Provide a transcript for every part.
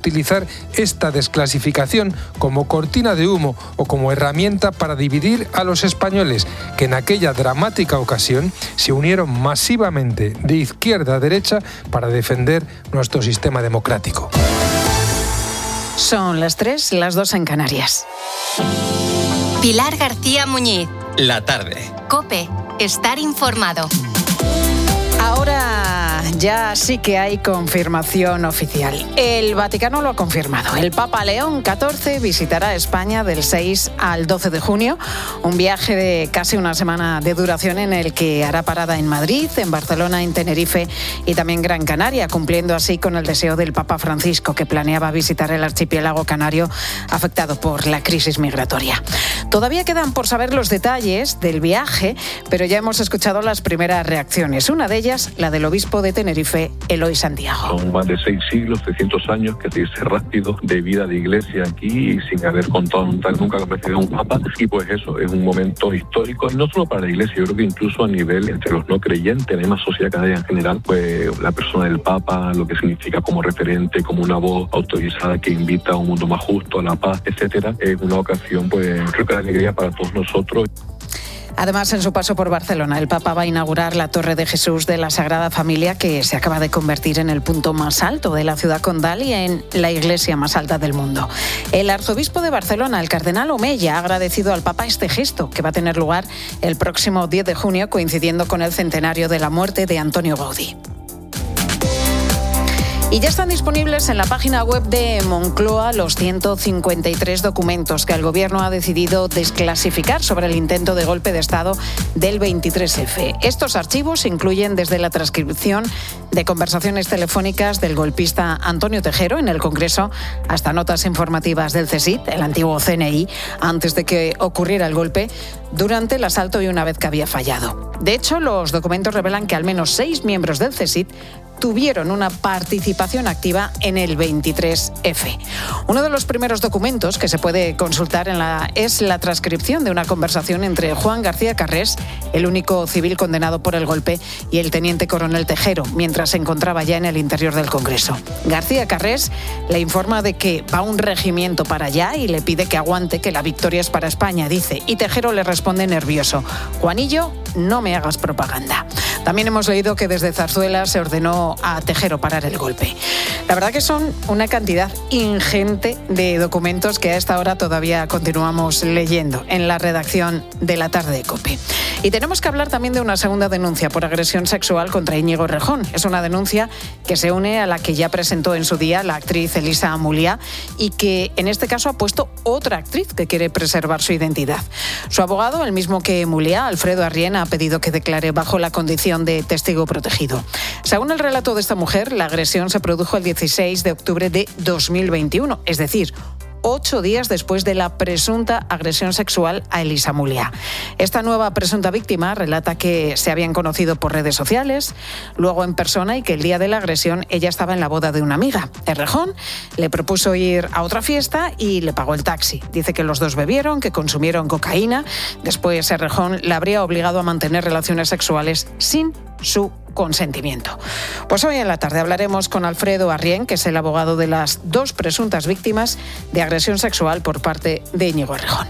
utilizar esta desclasificación como cortina de humo o como herramienta para dividir a los españoles, que en aquella dramática ocasión se unieron masivamente de izquierda a derecha para defender nuestro sistema democrático. Son las 3, las 2 en Canarias. Pilar García Muñiz. La tarde. COPE. Estar informado. Ahora ya sí que hay confirmación oficial. El Vaticano lo ha confirmado. El Papa León XIV visitará España del 6 al 12 de junio, un viaje de casi una semana de duración en el que hará parada en Madrid, en Barcelona, en Tenerife y también Gran Canaria, cumpliendo así con el deseo del Papa Francisco, que planeaba visitar el archipiélago canario afectado por la crisis migratoria. Todavía quedan por saber los detalles del viaje, pero ya hemos escuchado las primeras reacciones. Una de ellas, la del obispo de Tenerife, Eloy Santiago. Son más de 6 siglos, 300 años que se dice rápido de vida de iglesia aquí, sin haber contado nunca que precedió un papa. Y pues eso, es un momento histórico, no solo para la iglesia, yo creo que incluso a nivel entre los no creyentes, en la misma sociedad canaria en general, pues la persona del papa, lo que significa como referente, como una voz autorizada que invita a un mundo más justo, a la paz, etcétera, es una ocasión, pues creo que de alegría para todos nosotros. Además, en su paso por Barcelona, el Papa va a inaugurar la Torre de Jesús de la Sagrada Familia, que se acaba de convertir en el punto más alto de la ciudad condal y en la iglesia más alta del mundo. El arzobispo de Barcelona, el cardenal Omeya, ha agradecido al Papa este gesto, que va a tener lugar el próximo 10 de junio, coincidiendo con el centenario de la muerte de Antonio Gaudí. Y ya están disponibles en la página web de Moncloa los 153 documentos que el Gobierno ha decidido desclasificar sobre el intento de golpe de Estado del 23F. Estos archivos incluyen desde la transcripción de conversaciones telefónicas del golpista Antonio Tejero en el Congreso hasta notas informativas del CSIC, el antiguo CNI, antes de que ocurriera el golpe, durante el asalto y una vez que había fallado. De hecho, los documentos revelan que al menos 6 miembros del CSIC tuvieron una participación activa en el 23F. Uno de los primeros documentos que se puede consultar es la transcripción de una conversación entre Juan García Carrés, el único civil condenado por el golpe, y el teniente coronel Tejero, mientras se encontraba ya en el interior del Congreso. García Carrés le informa de que va un regimiento para allá y le pide que aguante, que la victoria es para España, dice. Y Tejero le responde nervioso: Juanillo, no me hagas propaganda. También hemos leído que desde Zarzuela se ordenó a Tejero parar el golpe. La verdad que son una cantidad ingente de documentos que a esta hora todavía continuamos leyendo en la redacción de La Tarde de COPE. Y tenemos que hablar también de una segunda denuncia por agresión sexual contra Íñigo Errejón. Es una denuncia que se une a la que ya presentó en su día la actriz Elisa Muliá y que en este caso ha puesto otra actriz que quiere preservar su identidad. Su abogado, el mismo que Muliá, Alfredo Arrién, ha pedido que declare bajo la condición de testigo protegido. Según el relato de esta mujer, la agresión se produjo el 16 de octubre de 2021, es decir, 8 días después de la presunta agresión sexual a Elisa Muliá. Esta nueva presunta víctima relata que se habían conocido por redes sociales, luego en persona, y que el día de la agresión ella estaba en la boda de una amiga. Errejón le propuso ir a otra fiesta y le pagó el taxi. Dice que los dos bebieron, que consumieron cocaína. Después Errejón la habría obligado a mantener relaciones sexuales sin su consentimiento. Pues hoy en la tarde hablaremos con Alfredo Arrién, que es el abogado de las 2 presuntas víctimas de agresión sexual por parte de Íñigo Errejón.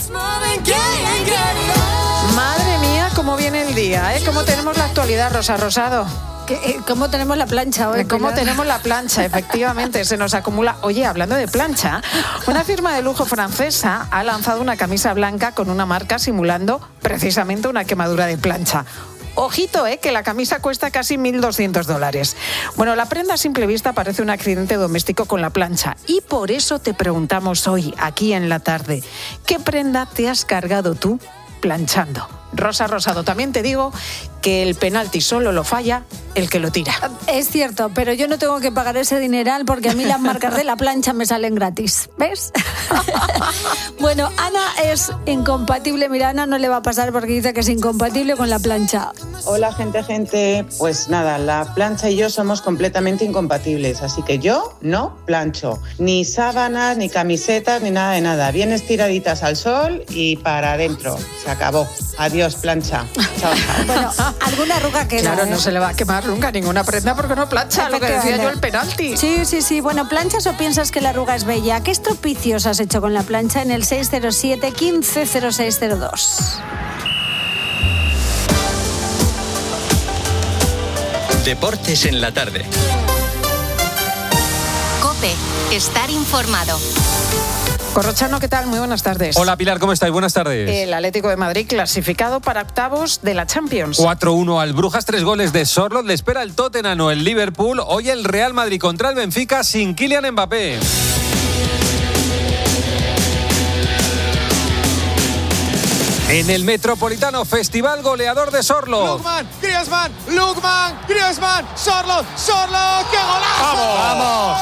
Madre mía, cómo viene el día, ¿eh? ¿Cómo tenemos la actualidad, Rosa Rosado? ¿Cómo tenemos la plancha hoy? ¿Cómo tenemos la plancha? Efectivamente, se nos acumula. Oye, hablando de plancha, una firma de lujo francesa ha lanzado una camisa blanca con una marca simulando precisamente una quemadura de plancha. Ojito, que la camisa cuesta casi $1.200. Bueno, la prenda a simple vista parece un accidente doméstico con la plancha. Y por eso te preguntamos hoy, aquí en La Tarde, ¿qué prenda te has cargado tú planchando? Rosa Rosado, también te digo que el penalti solo lo falla el que lo tira. Es cierto, pero yo no tengo que pagar ese dineral porque a mí las marcas de la plancha me salen gratis, ¿ves? Bueno, Ana es incompatible. Mira, Ana no le va a pasar porque dice que es incompatible con la plancha. Hola, gente. Pues nada, la plancha y yo somos completamente incompatibles, así que yo no plancho. Ni sábanas, ni camisetas, ni nada de nada. Bien estiraditas al sol y para adentro. Se acabó. Adiós, plancha. Chao. Bueno, alguna arruga queda. Claro, no se le va a quemar nunca ninguna prenda porque no plancha, lo que decía yo, el penalti. Sí. Bueno, ¿planchas o piensas que la arruga es bella? ¿Qué estropicios has hecho con la plancha? En el 607 15 0602. Deportes en la tarde. COPE, estar informado. Corrochano, ¿qué tal? Muy buenas tardes. Hola Pilar, ¿cómo estáis? Buenas tardes. El Atlético de Madrid clasificado para octavos de la Champions. 4-1 al Brujas, 3 goles de Sorloth. Le espera el Tottenham o el Liverpool. Hoy el Real Madrid contra el Benfica sin Kylian Mbappé. En el Metropolitano, festival goleador de Sorloth. Griezmann, Sorloth, ¡qué golazo! ¡Vamos!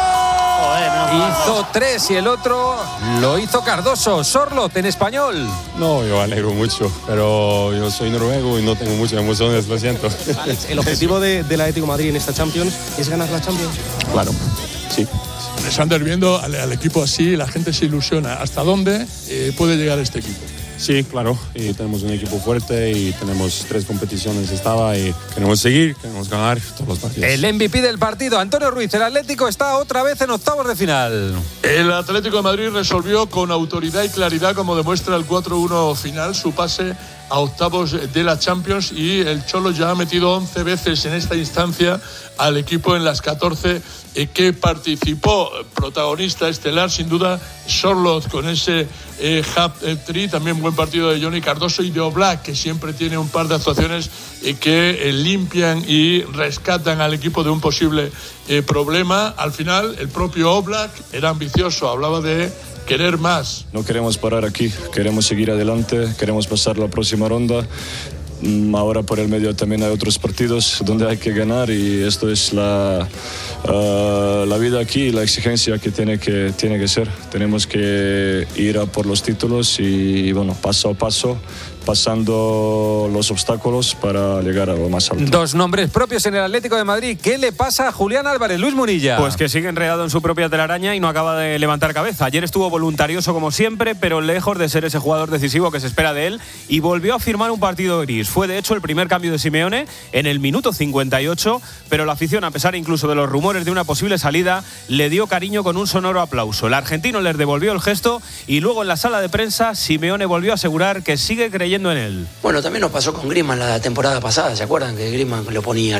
Hizo 3 y el otro lo hizo Cardoso. Sorloth en español. No, yo alegro mucho, pero yo soy noruego y no tengo muchas emociones, lo siento. Alex, ¿el objetivo del Atlético de Madrid en esta Champions es ganar la Champions? Claro, sí. Alexander, viendo al equipo así, la gente se ilusiona. ¿Hasta dónde puede llegar este equipo? Sí, claro, y tenemos un equipo fuerte y tenemos 3 competiciones y queremos seguir, queremos ganar todos los partidos. El MVP del partido, Antonio Ruiz, el Atlético está otra vez en octavos de final. El Atlético de Madrid resolvió con autoridad y claridad, como demuestra el 4-1 final, su pase a octavos de la Champions, y el Cholo ya ha metido 11 veces en esta instancia al equipo en las 14 que participó. Protagonista estelar, sin duda, Sorloth con ese hat-trick, también buen partido de Johnny Cardoso y de Oblak, que siempre tiene un par de actuaciones que limpian y rescatan al equipo de un posible problema. Al final, el propio Oblak era ambicioso, hablaba de querer más. No queremos parar aquí, queremos seguir adelante, queremos pasar la próxima ronda. Ahora por el medio también hay otros partidos donde hay que ganar, y esto es la vida aquí, la exigencia que tiene que ser. Tenemos que ir a por los títulos y bueno, paso a paso, pasando los obstáculos para llegar a lo más alto. 2 nombres propios en el Atlético de Madrid. ¿Qué le pasa a Julián Álvarez? Luis Munilla. Pues que sigue enredado en su propia telaraña y no acaba de levantar cabeza. Ayer estuvo voluntarioso como siempre, pero lejos de ser ese jugador decisivo que se espera de él, y volvió a firmar un partido gris. Fue de hecho el primer cambio de Simeone en el minuto 58, pero la afición, a pesar incluso de los rumores de una posible salida, le dio cariño con un sonoro aplauso. El argentino les devolvió el gesto y luego en la sala de prensa Simeone volvió a asegurar que sigue creyendo en él. Bueno, también nos pasó con Griezmann la temporada pasada, ¿se acuerdan? Que Griezmann lo ponía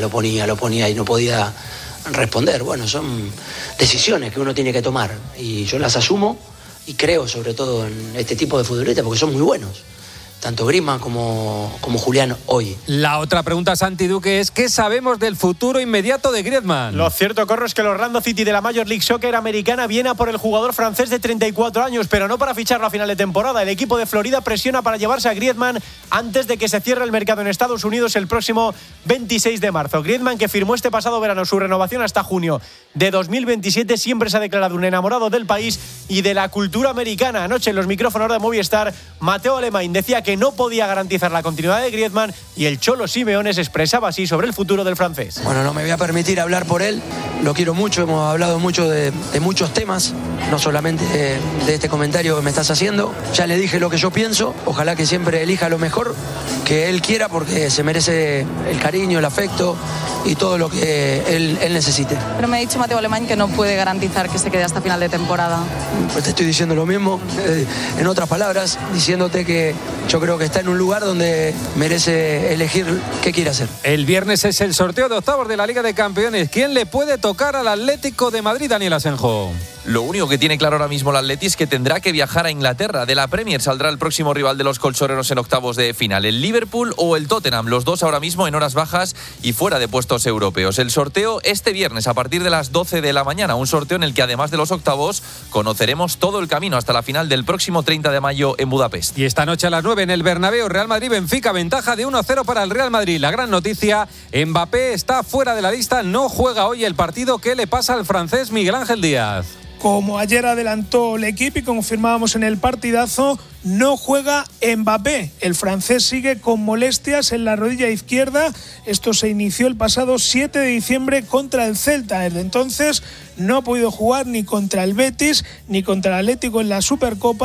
y no podía responder. Bueno, son decisiones que uno tiene que tomar y yo las asumo y creo sobre todo en este tipo de futbolistas porque son muy buenos. Tanto Griezmann como Julián hoy. La otra pregunta, Santi Duque, es ¿qué sabemos del futuro inmediato de Griezmann? Lo cierto, Corro, es que el Orlando City de la Major League Soccer americana viene a por el jugador francés de 34 años, pero no para ficharlo a final de temporada. El equipo de Florida presiona para llevarse a Griezmann antes de que se cierre el mercado en Estados Unidos el próximo 26 de marzo. Griezmann, que firmó este pasado verano su renovación hasta junio de 2027, siempre se ha declarado un enamorado del país y de la cultura americana. Anoche en los micrófonos de Movistar, Mateo Alemany decía que no podía garantizar la continuidad de Griezmann y el Cholo Simeone se expresaba así sobre el futuro del francés. Bueno, no me voy a permitir hablar por él, lo quiero mucho, hemos hablado mucho de muchos temas, no solamente de este comentario que me estás haciendo. Ya le dije lo que yo pienso, ojalá que siempre elija lo mejor que él quiera porque se merece el cariño, el afecto y todo lo que él necesite. Pero me ha dicho Mateo Alemany que no puede garantizar que se quede hasta final de temporada. Pues te estoy diciendo lo mismo, en otras palabras, diciéndote que yo creo que está en un lugar donde merece elegir qué quiere hacer. El viernes es el sorteo de octavos de la Liga de Campeones. ¿Quién le puede tocar al Atlético de Madrid, Daniel Asenjo? Lo único que tiene claro ahora mismo el Atleti es que tendrá que viajar a Inglaterra. De la Premier saldrá el próximo rival de los colchoneros en octavos de final, el Liverpool o el Tottenham, los dos ahora mismo en horas bajas y fuera de puestos europeos. El sorteo este viernes a partir de las 12 de la mañana, un sorteo en el que además de los octavos conoceremos todo el camino hasta la final del próximo 30 de mayo en Budapest. Y esta noche a las 9 en el Bernabéu, Real Madrid-Benfica, ventaja de 1-0 para el Real Madrid. La gran noticia, Mbappé está fuera de la lista, no juega hoy el partido. ¿Qué le pasa al francés Miguel Ángel Díaz? Como ayer adelantó el equipo y confirmábamos en el partidazo, no juega Mbappé. El francés sigue con molestias en la rodilla izquierda. Esto se inició el pasado 7 de diciembre contra el Celta. Desde entonces no ha podido jugar ni contra el Betis ni contra el Atlético en la Supercopa.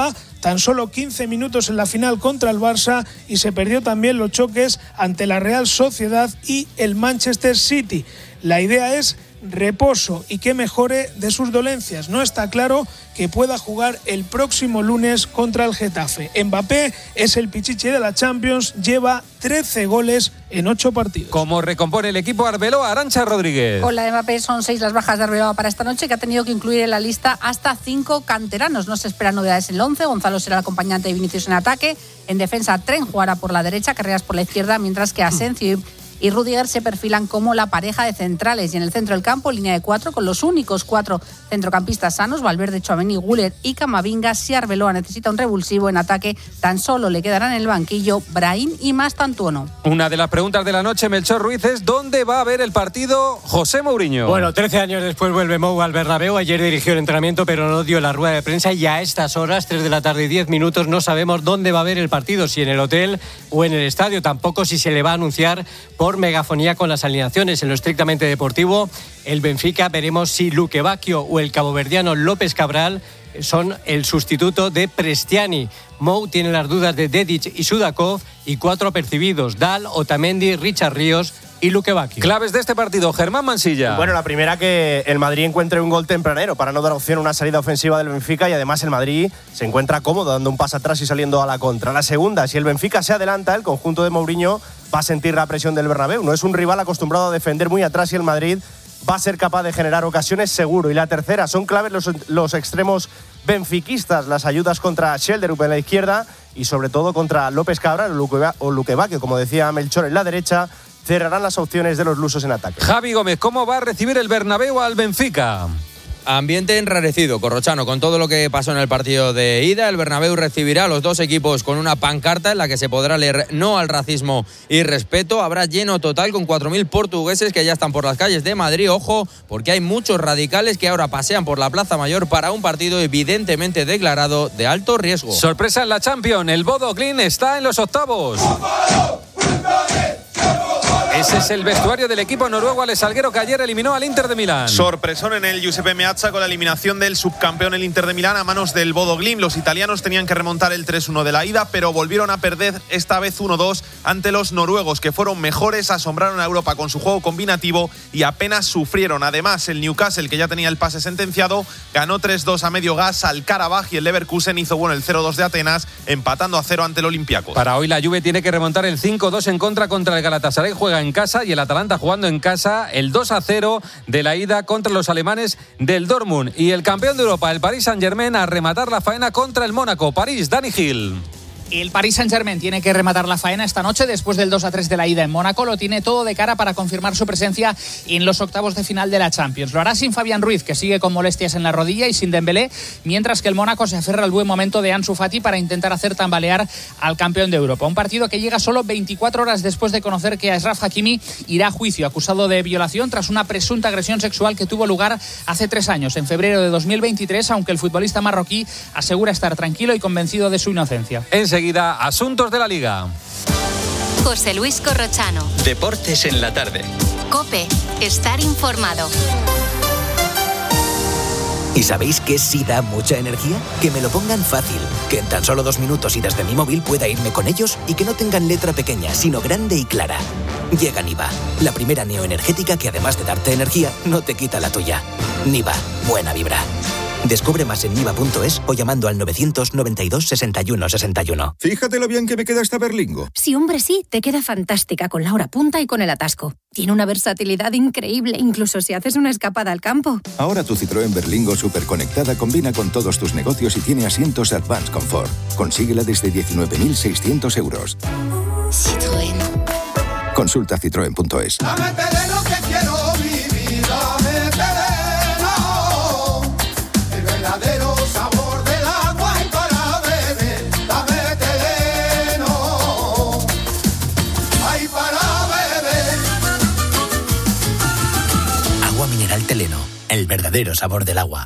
tan solo 15 minutos en la final contra el Barça y se perdió también los choques ante la Real Sociedad y el Manchester City. La idea es reposo y que mejore de sus dolencias. No está claro que pueda jugar el próximo lunes contra el Getafe. Mbappé es el pichichi de la Champions, lleva 13 goles en 8 partidos. ¿Cómo recompone el equipo Arbeloa? Arantxa Rodríguez. Con la de Mbappé son 6 las bajas de Arbeloa para esta noche, que ha tenido que incluir en la lista hasta 5 canteranos. No se esperan novedades en el 11. Gonzalo será el acompañante de Vinicius en ataque. En defensa, Tren jugará por la derecha, Carreras por la izquierda, mientras que Asensio y Rudiger se perfilan como la pareja de centrales. Y en el centro del campo, línea de 4, con los únicos 4 centrocampistas sanos, Valverde, Tchouaméni, Güler y Camavinga. Si Arbeloa necesita un revulsivo en ataque, tan solo le quedarán en el banquillo Brahim y Mastantuono. Una de las preguntas de la noche, Melchor Ruiz, es ¿dónde va a ver el partido José Mourinho? Bueno, 13 años después vuelve Mou al Bernabéu. Ayer dirigió el entrenamiento, pero no dio la rueda de prensa, y a estas horas, 3 de la tarde y 10 minutos, no sabemos dónde va a ver el partido, si en el hotel o en el estadio. Tampoco si se le va a anunciar por megafonía con las alineaciones. En lo estrictamente deportivo, el Benfica, veremos si Luque Bacchio o el caboverdiano López Cabral son el sustituto de Prestiani. Mou tiene las dudas de Dedic y Sudakov, y 4 apercibidos: Dal, Otamendi, Richard Ríos y Luque Bacchio. Claves de este partido, Germán Mansilla. Bueno, la primera, que el Madrid encuentre un gol tempranero para no dar opción a una salida ofensiva del Benfica, y además el Madrid se encuentra cómodo dando un paso atrás y saliendo a la contra. La segunda, si el Benfica se adelanta, el conjunto de Mourinho va a sentir la presión del Bernabéu. No es un rival acostumbrado a defender muy atrás y el Madrid va a ser capaz de generar ocasiones seguro. Y la tercera, son claves los extremos benfiquistas, las ayudas contra Schelderup en la izquierda y sobre todo contra López Cabral o Luque Bacchio, como decía Melchor, en la derecha. Cerrarán las opciones de los lusos en ataque. Javi Gómez, ¿cómo va a recibir el Bernabéu al Benfica? Ambiente enrarecido, Corrochano, con todo lo que pasó en el partido de ida. El Bernabéu recibirá a los dos equipos con una pancarta en la que se podrá leer no al racismo y respeto. Habrá lleno total con 4.000 portugueses que ya están por las calles de Madrid. Ojo, porque hay muchos radicales que ahora pasean por la Plaza Mayor para un partido evidentemente declarado de alto riesgo. Sorpresa en la Champions, el Bodo Glimt está en los octavos. Ese es el vestuario del equipo noruego Alex Salguero, que ayer eliminó al Inter de Milán. Sorpresón en el Giuseppe Meazza con la eliminación del subcampeón, el Inter de Milán, a manos del Bodo Glimt. Los italianos tenían que remontar el 3-1 de la ida, pero volvieron a perder esta vez 1-2 ante los noruegos, que fueron mejores, asombraron a Europa con su juego combinativo y apenas sufrieron. Además, el Newcastle, que ya tenía el pase sentenciado, ganó 3-2 a medio gas al Karabaj, y el Leverkusen hizo bueno el 0-2 de Atenas, empatando a 0 ante el Olympiacos. Para hoy la Juve tiene que remontar el 5-2 en contra el Galatasaray, juega en casa, y el Atalanta jugando en casa el 2-0 de la ida contra los alemanes del Dortmund. Y el campeón de Europa, el Paris Saint-Germain, a rematar la faena contra el Mónaco. París, Dani Gil. El Paris Saint-Germain tiene que rematar la faena esta noche después del 2-3 de la ida en Mónaco. Lo tiene todo de cara para confirmar su presencia en los octavos de final de la Champions. Lo hará sin Fabián Ruiz, que sigue con molestias en la rodilla, y sin Dembélé, mientras que el Mónaco se aferra al buen momento de Ansu Fati para intentar hacer tambalear al campeón de Europa. Un partido que llega solo 24 horas después de conocer que Achraf Hakimi irá a juicio, acusado de violación tras una presunta agresión sexual que tuvo lugar hace 3 años, en febrero de 2023, aunque el futbolista marroquí asegura estar tranquilo y convencido de su inocencia. Enseguida, asuntos de la Liga. José Luis Corrochano. Deportes en la tarde. COPE. Estar informado. ¿Y sabéis que sí da mucha energía? Que me lo pongan fácil, que en tan solo 2 minutos y desde mi móvil pueda irme con ellos, y que no tengan letra pequeña, sino grande y clara. Llega Niva, la primera neoenergética que además de darte energía, no te quita la tuya. Niva, buena vibra. Descubre más en niva.es o llamando al 992 61 61. Fíjate lo bien que me queda esta Berlingo. Sí, hombre, sí, te queda fantástica con la hora punta y con el atasco. Tiene una versatilidad increíble, incluso si haces una escapada al campo. Ahora tu Citroën Berlingo superconectada combina con todos tus negocios y tiene asientos Advanced Comfort. Consíguela desde 19.600 euros. Citroën. Consulta citroen.es. Mineral Teleno, el verdadero sabor del agua.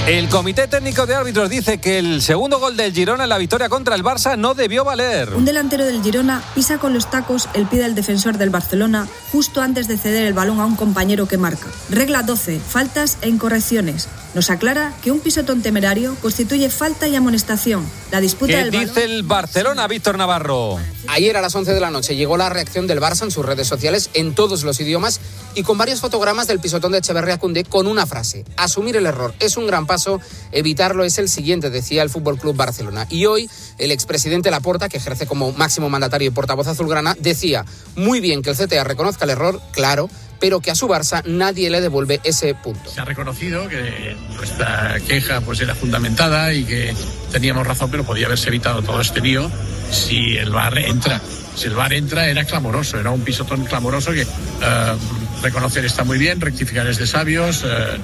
El Comité Técnico de Árbitros dice que el segundo gol del Girona en la victoria contra el Barça no debió valer. Un delantero del Girona pisa con los tacos el pie del defensor del Barcelona justo antes de ceder el balón a un compañero que marca. Regla 12. Faltas e incorrecciones. Nos aclara que un pisotón temerario constituye falta y amonestación. La disputa del balón... ¿Qué dice el Barcelona, Víctor Navarro? Ayer a las 11 de la noche llegó la reacción del Barça en sus redes sociales en todos los idiomas y con varios fotogramas del pisotón de Echeverría Koundé con una frase: asumir el error es un gran paso, evitarlo es el siguiente, decía el Fútbol Club Barcelona. Y hoy el expresidente Laporta, que ejerce como máximo mandatario y portavoz azulgrana, decía: muy bien que el CTA reconozca el error, claro, pero que a su Barça nadie le devuelve ese punto. Se ha reconocido que nuestra queja pues era fundamentada y que teníamos razón, pero podía haberse evitado todo este lío si el VAR entra. Si el VAR entra, era clamoroso, era un pisotón clamoroso que reconocer está muy bien, rectificar es de sabios.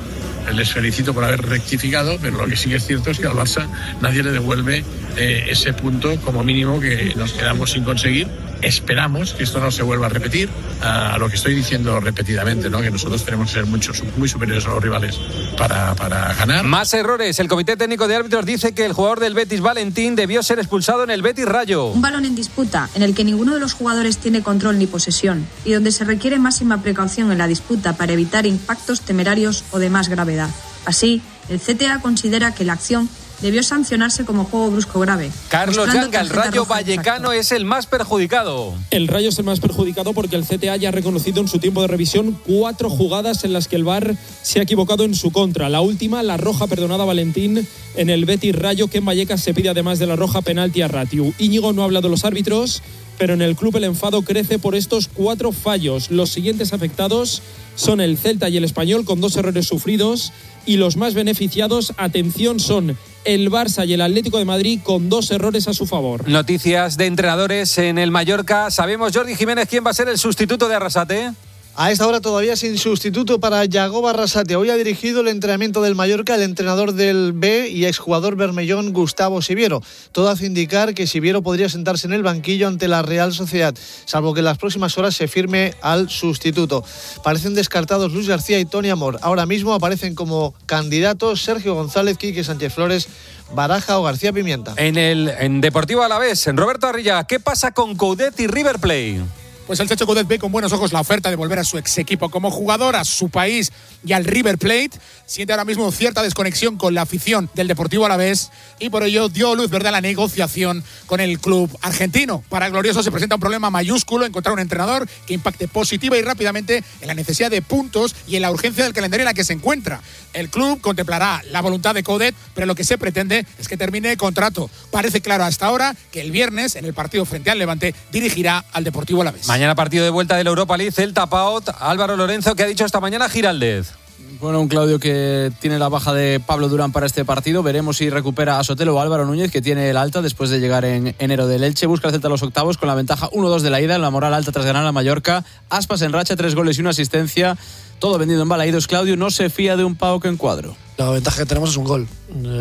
Les felicito por haber rectificado, pero lo que sí que es cierto es que al Barça nadie le devuelve ese punto como mínimo que nos quedamos sin conseguir. Esperamos que esto no se vuelva a repetir, a lo que estoy diciendo repetidamente, ¿no? Que nosotros tenemos que ser muy superiores a los rivales para ganar. Más errores. El Comité Técnico de Árbitros dice que el jugador del Betis, Valentín, debió ser expulsado en el Betis Rayo. Un balón en disputa en el que ninguno de los jugadores tiene control ni posesión y donde se requiere máxima precaución en la disputa para evitar impactos temerarios o de más gravedad. Así, el CTA considera que la acción debió sancionarse como juego brusco grave. Carlos Llanga, el Rayo Vallecano es el más perjudicado. El Rayo es el más perjudicado porque el CTA ya ha reconocido en su tiempo de revisión 4 jugadas en las que el VAR se ha equivocado en su contra. La última, la roja perdonada a Valentín en el Betis Rayo, que en Vallecas se pide además de la roja penalti a Ratiu. Íñigo no ha hablado de los árbitros, pero en el club el enfado crece por estos 4 fallos. Los siguientes afectados son el Celta y el Español, con 2 errores sufridos, y los más beneficiados, atención, son el Barça y el Atlético de Madrid, con 2 errores a su favor. Noticias de entrenadores en el Mallorca. ¿Sabemos, Jordi Jiménez, quién va a ser el sustituto de Arrasate? A esta hora todavía sin sustituto para Yagoba Arrasate. Hoy ha dirigido el entrenamiento del Mallorca el entrenador del B y exjugador bermellón Gustavo Siviero. Todo hace indicar que Siviero podría sentarse en el banquillo ante la Real Sociedad, salvo que en las próximas horas se firme al sustituto. Parecen descartados Luis García y Tony Amor. Ahora mismo aparecen como candidatos Sergio González, Quique Sánchez Flores, Baraja o García Pimienta. En Deportivo Alavés, en Roberto Arriaga, ¿qué pasa con Coudet y River Plate? Pues el Checho Coudet ve con buenos ojos la oferta de volver a su ex equipo como jugador, a su país y al River Plate. Siente ahora mismo cierta desconexión con la afición del Deportivo Alavés y por ello dio luz verde a la negociación con el club argentino. Para el Glorioso se presenta un problema mayúsculo: encontrar un entrenador que impacte positiva y rápidamente en la necesidad de puntos y en la urgencia del calendario en la que se encuentra. El club contemplará la voluntad de Coudet, pero lo que se pretende es que termine contrato. Parece claro hasta ahora que el viernes, en el partido frente al Levante, dirigirá al Deportivo Alavés. Mañana partido de vuelta de la Europa League, Celta Paot. Álvaro Lorenzo, ¿qué ha dicho esta mañana Giraldez? Bueno, un Claudio que tiene la baja de Pablo Durán para este partido. Veremos si recupera a Sotelo o Álvaro Núñez, que tiene el alta después de llegar en enero del Elche. Busca el Celta a los octavos con la ventaja 1-2 de la ida, en la moral alta tras ganar a Mallorca. Aspas en racha, 3 goles y 1 asistencia. Todo vendido en balaídos. Claudio no se fía de un Pau en cuadro. La ventaja que tenemos es un gol.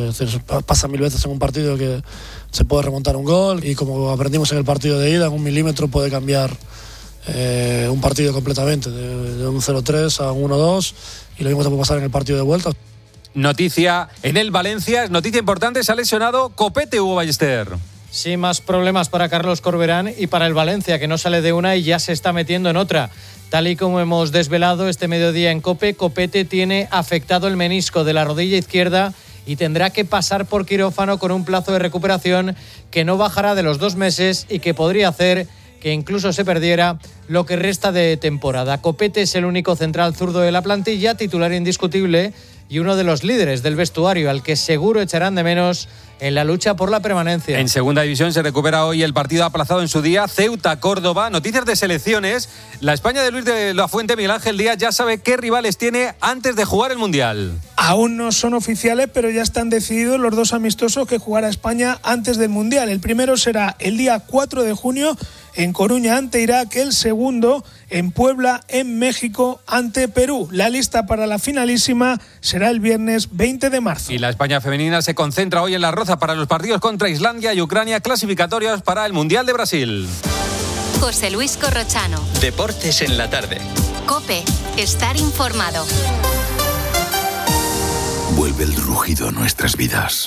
Pasa 1000 veces en un partido que se puede remontar un gol, y como aprendimos en el partido de ida, en 1 milímetro puede cambiar un partido completamente, de un 0-3 a un 1-2, y lo mismo te puede pasar en el partido de vuelta. Noticia en el Valencia, noticia importante, se ha lesionado Copete, Hugo Ballester. Sí, más problemas para Carlos Corberán y para el Valencia, que no sale de una y ya se está metiendo en otra. Tal y como hemos desvelado este mediodía en COPE, Copete tiene afectado el menisco de la rodilla izquierda y tendrá que pasar por quirófano con un plazo de recuperación que no bajará de los 2 meses y que podría hacer que incluso se perdiera lo que resta de temporada. Copete es el único central zurdo de la plantilla, titular indiscutible y uno de los líderes del vestuario, al que seguro echarán de menos en la lucha por la permanencia. En segunda división se recupera hoy el partido aplazado en su día, Ceuta-Córdoba. Noticias de selecciones. La España de Luis de la Fuente, Miguel Ángel Díaz, ya sabe qué rivales tiene antes de jugar el Mundial. Aún no son oficiales, pero ya están decididos los 2 amistosos que jugará España antes del Mundial. El primero será el día 4 de junio en Coruña ante Irak, el segundo en Puebla, en México, ante Perú. La lista para la finalísima será el viernes 20 de marzo. Y la España femenina se concentra hoy en La Roza para los partidos contra Islandia y Ucrania, clasificatorios para el Mundial de Brasil. José Luis Corrochano. Deportes en la tarde. COPE. Estar informado. Vuelve el rugido a nuestras vidas.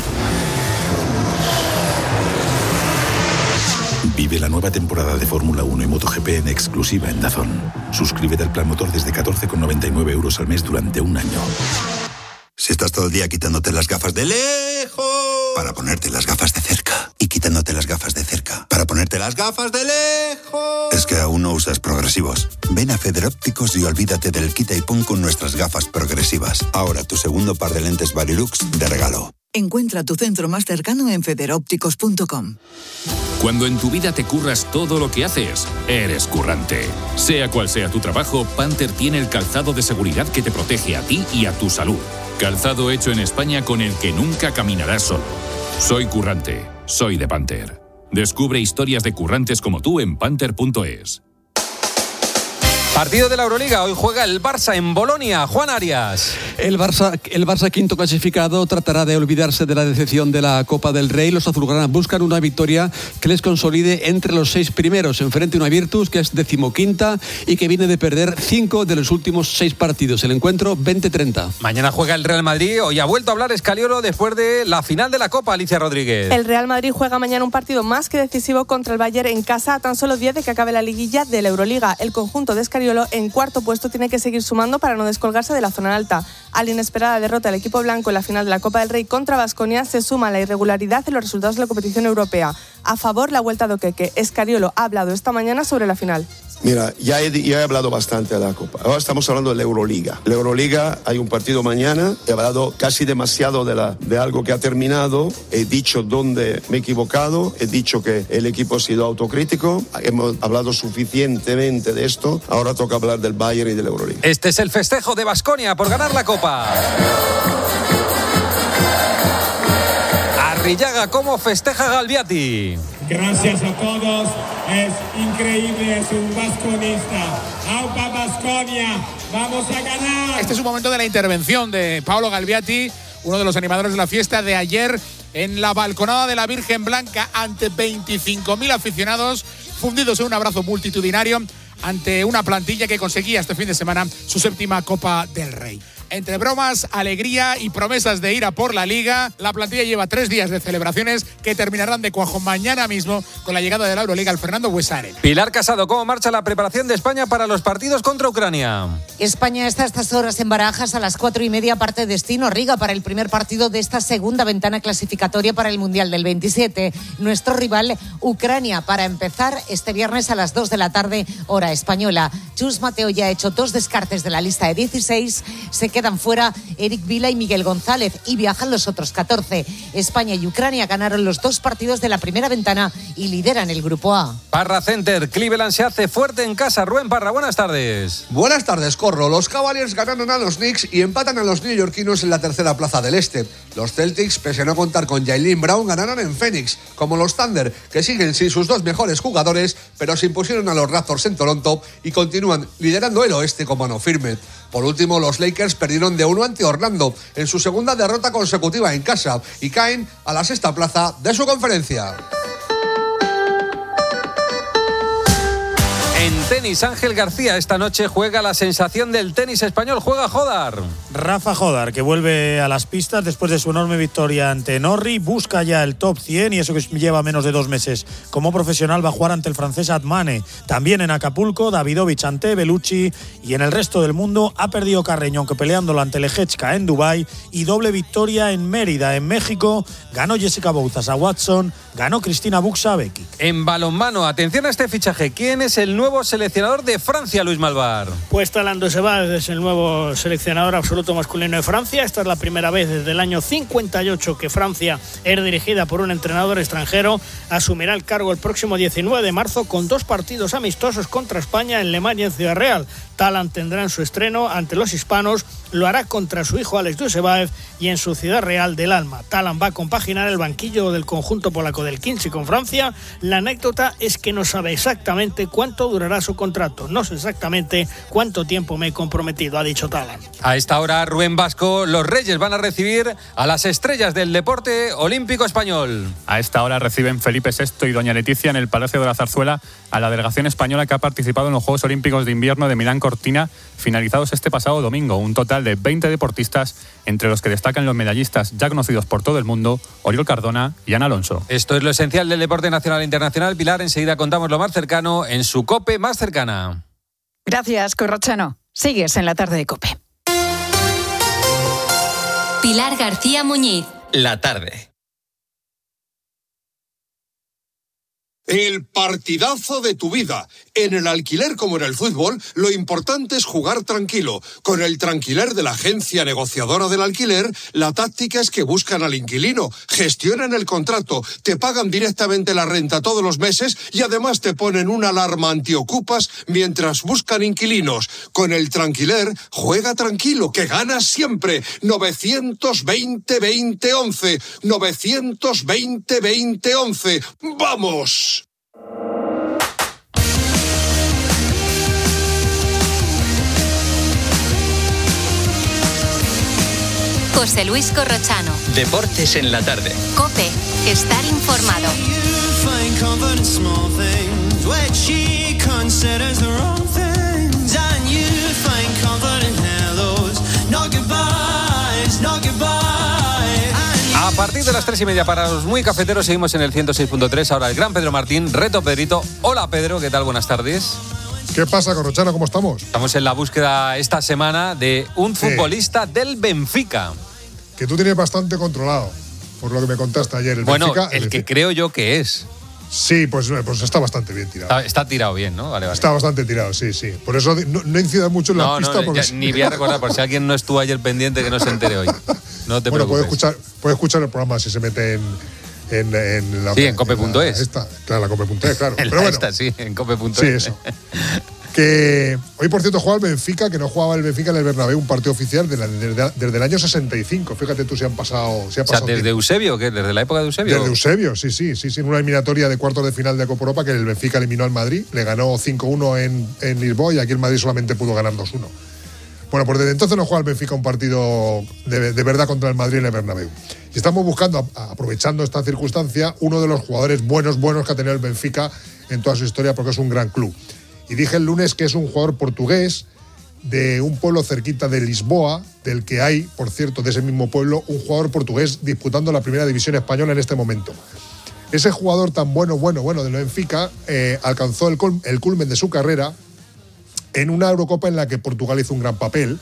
Vive la nueva temporada de Fórmula 1 y MotoGP en exclusiva en DAZN. Suscríbete al plan motor desde 14,99 € al mes durante un año. Si estás todo el día quitándote las gafas de lejos para ponerte las gafas de cerca y quitándote las gafas de cerca para ponerte las gafas de lejos, es que aún no usas progresivos. Ven a Federópticos y olvídate del quita y pon con nuestras gafas progresivas. Ahora tu segundo par de lentes Varilux de regalo. Encuentra tu centro más cercano en federópticos.com. Cuando en tu vida te curras todo lo que haces, eres currante. Sea cual sea tu trabajo, Panther tiene el calzado de seguridad que te protege a ti y a tu salud. Calzado hecho en España con el que nunca caminarás solo. Soy currante, soy de Panther. Descubre historias de currantes como tú en panther.es. Partido de la Euroliga, hoy juega el Barça en Bolonia. Juan Arias. El Barça quinto clasificado tratará de olvidarse de la decepción de la Copa del Rey. Los azulgranas buscan una victoria que les consolide entre los 6 primeros. Enfrente una Virtus que es 15ª y que viene de perder 5 de los últimos 6 partidos. El encuentro 20-30. Mañana juega el Real Madrid. Hoy ha vuelto a hablar Scariolo después de la final de la Copa, Alicia Rodríguez. El Real Madrid juega mañana un partido más que decisivo contra el Bayern en casa a tan solo 10 de que acabe la liguilla de la Euroliga. El conjunto de Scariolo en cuarto puesto tiene que seguir sumando para no descolgarse de la zona alta. A la inesperada derrota del equipo blanco en la final de la Copa del Rey contra Baskonia se suma la irregularidad en los resultados de la competición europea. A favor, la vuelta de Oqueque. Scariolo ha hablado esta mañana sobre la final. Mira, ya he hablado bastante de la Copa. Ahora estamos hablando de la Euroliga. La Euroliga, hay un partido mañana. He hablado casi demasiado de algo que ha terminado. He dicho dónde me he equivocado. He dicho que el equipo ha sido autocrítico. Hemos hablado suficientemente de esto. Ahora toca hablar del Bayern y de la Euroliga. Este es el festejo de Baskonia por ganar la Copa. Arrillaga, ¿cómo festeja Galbiati? Gracias a todos, es increíble, es un basconista. ¡Aupa Baskonia! ¡Vamos a ganar! Este es un momento de la intervención de Paolo Galbiati, uno de los animadores de la fiesta de ayer en la balconada de la Virgen Blanca ante 25.000 aficionados fundidos en un abrazo multitudinario ante una plantilla que conseguía este fin de semana su 7ª Copa del Rey. Entre bromas, alegría y promesas de ir a por la Liga, la plantilla lleva 3 días de celebraciones que terminarán de cuajo mañana mismo con la llegada de la Euroliga al Fernando Buesa Arena. Pilar Casado, ¿cómo marcha la preparación de España para los partidos contra Ucrania? España está a estas horas en Barajas. A las 4:30 parte destino Riga para el primer partido de esta segunda ventana clasificatoria para el Mundial del 27. Nuestro rival, Ucrania, para empezar este viernes a las 2 de la tarde, hora española. Chus Mateo ya ha hecho 2 descartes de la lista de 16. Se quedan fuera Eric Vila y Miguel González y viajan los otros 14. España y Ucrania ganaron los 2 partidos de la primera ventana y lideran el grupo A. Parra Center, Cleveland se hace fuerte en casa. Rubén Parra, buenas tardes. Buenas tardes, Corro. Los Cavaliers ganaron a los Knicks y empatan a los neoyorquinos en la tercera plaza del este. Los Celtics, pese a no contar con Jaylen Brown, ganaron en Phoenix, como los Thunder, que siguen sin sus 2 mejores jugadores, pero se impusieron a los Raptors en Toronto y continúan liderando el oeste con mano firme. Por último, los Lakers perdieron de 1 ante Orlando en su segunda derrota consecutiva en casa y caen a la 6ª plaza de su conferencia. En tenis, Ángel García esta noche juega la sensación del tenis español, juega Jodar. Rafa Jodar, que vuelve a las pistas después de su enorme victoria ante Norrie, busca ya el top 100 y eso que lleva menos de 2 meses. Como profesional va a jugar ante el francés Atmane. También en Acapulco, Davidovich ante Bellucci y en el resto del mundo ha perdido Carreño, aunque peleándolo ante Lejechka en Dubái y doble victoria en Mérida, en México. Ganó Jessica Bouzas a Watson, ganó Cristina Buxa a Becky. En balonmano, atención a este fichaje. ¿Quién es el nuevo seleccionador de Francia, Luis Malvar? Pues Talant Dosebas es el nuevo seleccionador absoluto masculino de Francia. Esta es la primera vez desde el año 58 que Francia es dirigida por un entrenador extranjero. Asumirá el cargo el próximo 19 de marzo con 2 partidos amistosos contra España en Le Mans y en Ciudad Real. Talant tendrá en su estreno ante los hispanos, lo hará contra su hijo Alex Dusebaev y en su Ciudad Real del Alma. Talant va a compaginar el banquillo del conjunto polaco del 15 con Francia. La anécdota es que no sabe exactamente cuánto durará su contrato. No sé exactamente cuánto tiempo me he comprometido, ha dicho Talant. A esta hora, Rubén Vasco, los Reyes van a recibir a las estrellas del deporte olímpico español. A esta hora reciben Felipe VI y doña Leticia en el Palacio de la Zarzuela a la delegación española que ha participado en los Juegos Olímpicos de Invierno de Milán Cortina, finalizados este pasado domingo. Un total de 20 deportistas, entre los que destacan los medallistas ya conocidos por todo el mundo, Oriol Cardona y Ana Alonso. Esto es lo esencial del deporte nacional e internacional. Pilar, enseguida contamos lo más cercano en su COPE más cercana. Gracias, Corrochano. Sigues en la tarde de COPE. Pilar García Muñiz. La tarde. El partidazo de tu vida. En el alquiler como en el fútbol, lo importante es jugar tranquilo. Con el Tranquiler de la agencia negociadora del alquiler, la táctica es que buscan al inquilino, gestionan el contrato, te pagan directamente la renta todos los meses y además te ponen una alarma antiocupas mientras buscan inquilinos. Con el Tranquiler, juega tranquilo, que ganas siempre. 920-2011. 920-2011. ¡Vamos! José Luis Corrochano. Deportes en la tarde. COPE. Estar informado. A partir de las 3:30 para los muy cafeteros seguimos en el 106.3. Ahora el gran Pedro Martín, Reto Pedrito. Hola Pedro, ¿qué tal? Buenas tardes. ¿Qué pasa, Corrochano? ¿Cómo estamos? Estamos en la búsqueda esta semana de un futbolista del Benfica. Que tú tienes bastante controlado, por lo que me contaste ayer. Bueno, Benfica, el que creo yo que es. Sí, pues está bastante bien tirado. Está tirado bien, ¿no? Vale. Está bastante tirado, sí. Por eso no incidas mucho en la pista. Porque ni voy a recordar, por si alguien no estuvo ayer pendiente, que no se entere hoy. No te preocupes. Puede escuchar el programa si se mete en la... Sí, en cope.es. Claro, la cope.es, claro. Pero bueno, sí, en cope.es. Sí, eso. Que hoy, por cierto, juega el Benfica, que no jugaba el Benfica en el Bernabéu, un partido oficial desde el año 65. Fíjate tú si han pasado. O sea, ¿desde Eusebio? ¿Qué? ¿Desde la época de Eusebio? Desde Eusebio, sí. En una eliminatoria de cuartos de final de Copa Europa que el Benfica eliminó al Madrid. Le ganó 5-1 en Lisboa y aquí el Madrid solamente pudo ganar 2-1. Bueno, pues desde entonces no juega el Benfica un partido de verdad contra el Madrid en el Bernabéu. Y estamos buscando, aprovechando esta circunstancia, uno de los jugadores buenos que ha tenido el Benfica en toda su historia, porque es un gran club. Y dije el lunes que es un jugador portugués de un pueblo cerquita de Lisboa, del que hay, por cierto, de ese mismo pueblo, un jugador portugués disputando la primera división española en este momento. Ese jugador tan bueno del Benfica alcanzó el culmen de su carrera en una Eurocopa en la que Portugal hizo un gran papel.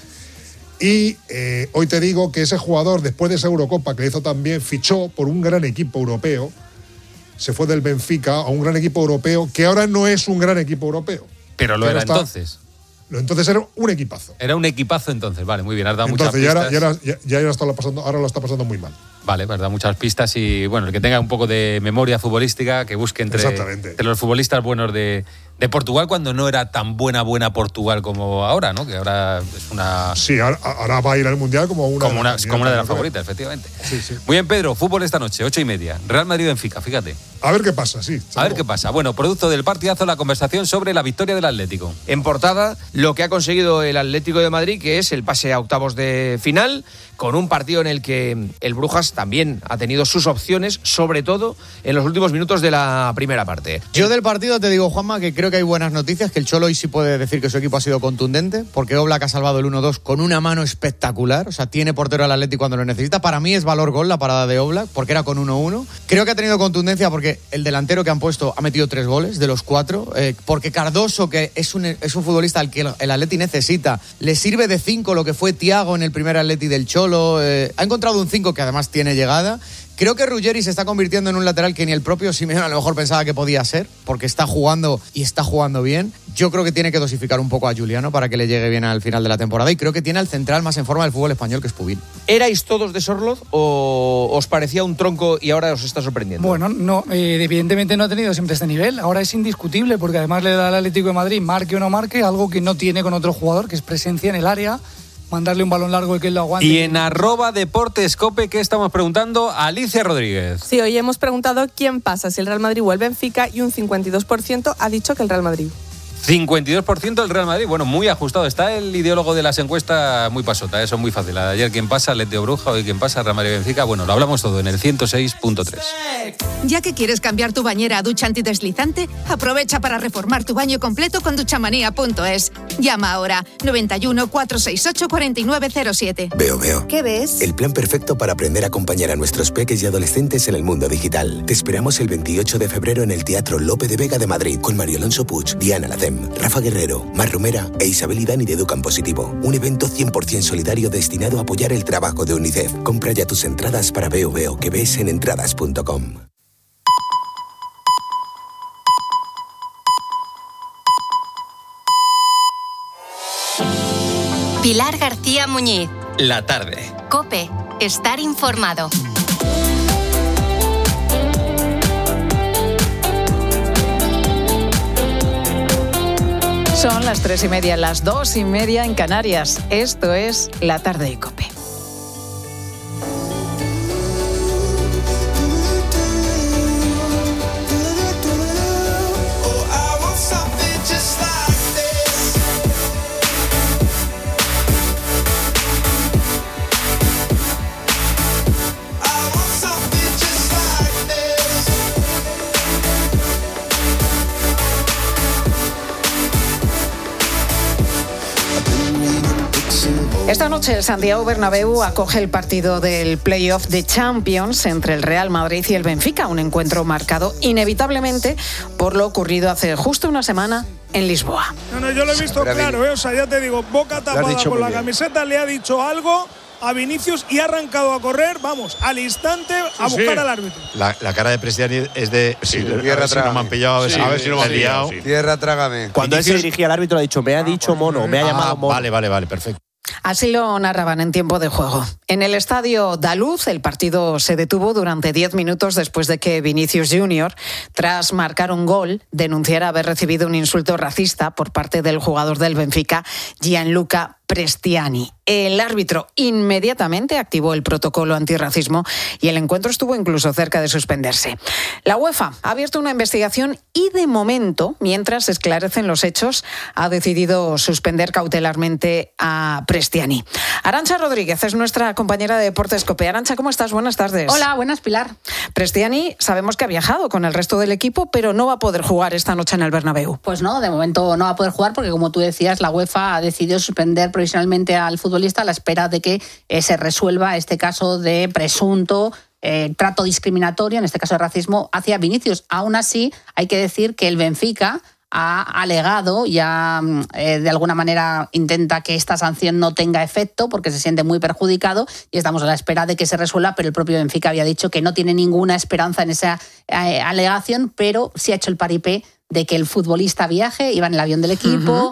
Y hoy te digo que ese jugador, después de esa Eurocopa que hizo también, fichó por un gran equipo europeo. Se fue del Benfica a un gran equipo europeo que ahora no es un gran equipo europeo. Pero lo era entonces. Entonces era un equipazo. Era un equipazo entonces, vale, muy bien. Has dado entonces, muchas pistas. Ahora lo está pasando muy mal. Vale, has dado muchas pistas y, bueno, el que tenga un poco de memoria futbolística, que busque entre los futbolistas buenos de Portugal, cuando no era tan buena Portugal como ahora, ¿no? Que ahora es una... Sí, ahora va a ir al Mundial como una de las favoritas, efectivamente. Sí. Muy bien, Pedro, fútbol esta noche, 8:30. Real Madrid-Benfica, fíjate. A ver qué pasa, sí. A ver qué pasa. Bueno, producto del partidazo, la conversación sobre la victoria del Atlético. En portada, lo que ha conseguido el Atlético de Madrid, que es el pase a octavos de final, con un partido en el que el Brujas también ha tenido sus opciones, sobre todo en los últimos minutos de la primera parte. Yo del partido te digo, Juanma, que creo que hay buenas noticias, que el Cholo hoy sí puede decir que su equipo ha sido contundente, porque Oblak ha salvado el 1-2 con una mano espectacular, o sea, tiene portero al Atlético cuando lo necesita. Para mí es valor gol la parada de Oblak, porque era con 1-1. Creo que ha tenido contundencia porque el delantero que han puesto ha metido 3 goles de los 4, porque Cardoso, que es un futbolista al que el Atleti necesita, le sirve de 5 lo que fue Thiago en el primer Atleti del Cholo. Ha encontrado un 5 que además tiene llegada. Creo que Ruggeri se está convirtiendo en un lateral que ni el propio Simeone a lo mejor pensaba que podía ser, porque está jugando y está jugando bien. Yo creo que tiene que dosificar un poco a Juliano para que le llegue bien al final de la temporada, y creo que tiene al central más en forma del fútbol español, que es Pubil. ¿Erais todos de Sorloz o os parecía un tronco y ahora os está sorprendiendo? Bueno, no, evidentemente no ha tenido siempre este nivel. Ahora es indiscutible, porque además le da al Atlético de Madrid, marque o no marque, algo que no tiene con otro jugador, que es presencia en el área, mandarle un balón largo y que él lo aguante. Y en @deportescope, ¿qué estamos preguntando? Alicia Rodríguez. Sí, hoy hemos preguntado quién pasa, si el Real Madrid o el Benfica, y un 52% ha dicho que el Real Madrid. 52% el Real Madrid. Bueno, muy ajustado. Está el ideólogo de las encuestas muy pasota, eso es muy fácil. Ayer quién pasa, Atleti Bruja, hoy quién pasa, Real Madrid Benfica. Bueno, lo hablamos todo en el 106.3. Ya que quieres cambiar tu bañera a ducha antideslizante, aprovecha para reformar tu baño completo con duchamanía.es. Llama ahora 91 468 4907. Veo. ¿Qué ves? El plan perfecto para aprender a acompañar a nuestros peques y adolescentes en el mundo digital. Te esperamos el 28 de febrero en el Teatro Lope de Vega de Madrid con Mario Alonso Puig, Diana Lacem, Rafa Guerrero, Mar Romera e Isabel y Dani de Educan Positivo. Un evento 100% solidario destinado a apoyar el trabajo de UNICEF. Compra ya tus entradas para Veo que ves en entradas.com. Pilar García Muñiz. La tarde. COPE. Estar informado. Son las 3:30, las 2:30 en Canarias. Esto es La Tarde de COPE. Esta noche el Santiago Bernabéu acoge el partido del Playoff de Champions entre el Real Madrid y el Benfica, un encuentro marcado inevitablemente por lo ocurrido hace justo una semana en Lisboa. No, yo lo he visto claro, o sea, ya te digo, boca tapada con la camiseta, le ha dicho algo a Vinicius y ha arrancado a correr, vamos, al instante a buscar al árbitro. La cara de Prestiani es de tierra, si no me han pillado, a ver si no me han liado. Tierra, trágame. Cuando él se dirigía al árbitro ha dicho, me ha dicho mono, me ha llamado mono. Vale, perfecto. Así lo narraban en tiempo de juego. En el estadio Daluz, el partido se detuvo durante 10 minutos después de que Vinicius Junior, tras marcar un gol, denunciara haber recibido un insulto racista por parte del jugador del Benfica, Gianluca Prestiani. El árbitro inmediatamente activó el protocolo antirracismo y el encuentro estuvo incluso cerca de suspenderse. La UEFA ha abierto una investigación y de momento, mientras se esclarecen los hechos, ha decidido suspender cautelarmente a Prestiani. Arantxa Rodríguez es nuestra compañera de Deportes COPE. Arantxa, ¿cómo estás? Buenas tardes. Hola, buenas, Pilar. Prestiani sabemos que ha viajado con el resto del equipo, pero no va a poder jugar esta noche en el Bernabéu. Pues no, de momento no va a poder jugar porque, como tú decías, la UEFA ha decidido suspender provisionalmente al futbolista a la espera de que se resuelva este caso de presunto trato discriminatorio, en este caso de racismo, hacia Vinicius. Aún así, hay que decir que el Benfica ha alegado, ya de alguna manera intenta que esta sanción no tenga efecto porque se siente muy perjudicado y estamos a la espera de que se resuelva, pero el propio Benfica había dicho que no tiene ninguna esperanza en esa alegación, pero sí ha hecho el paripé de que el futbolista viaje, iba en el avión del equipo.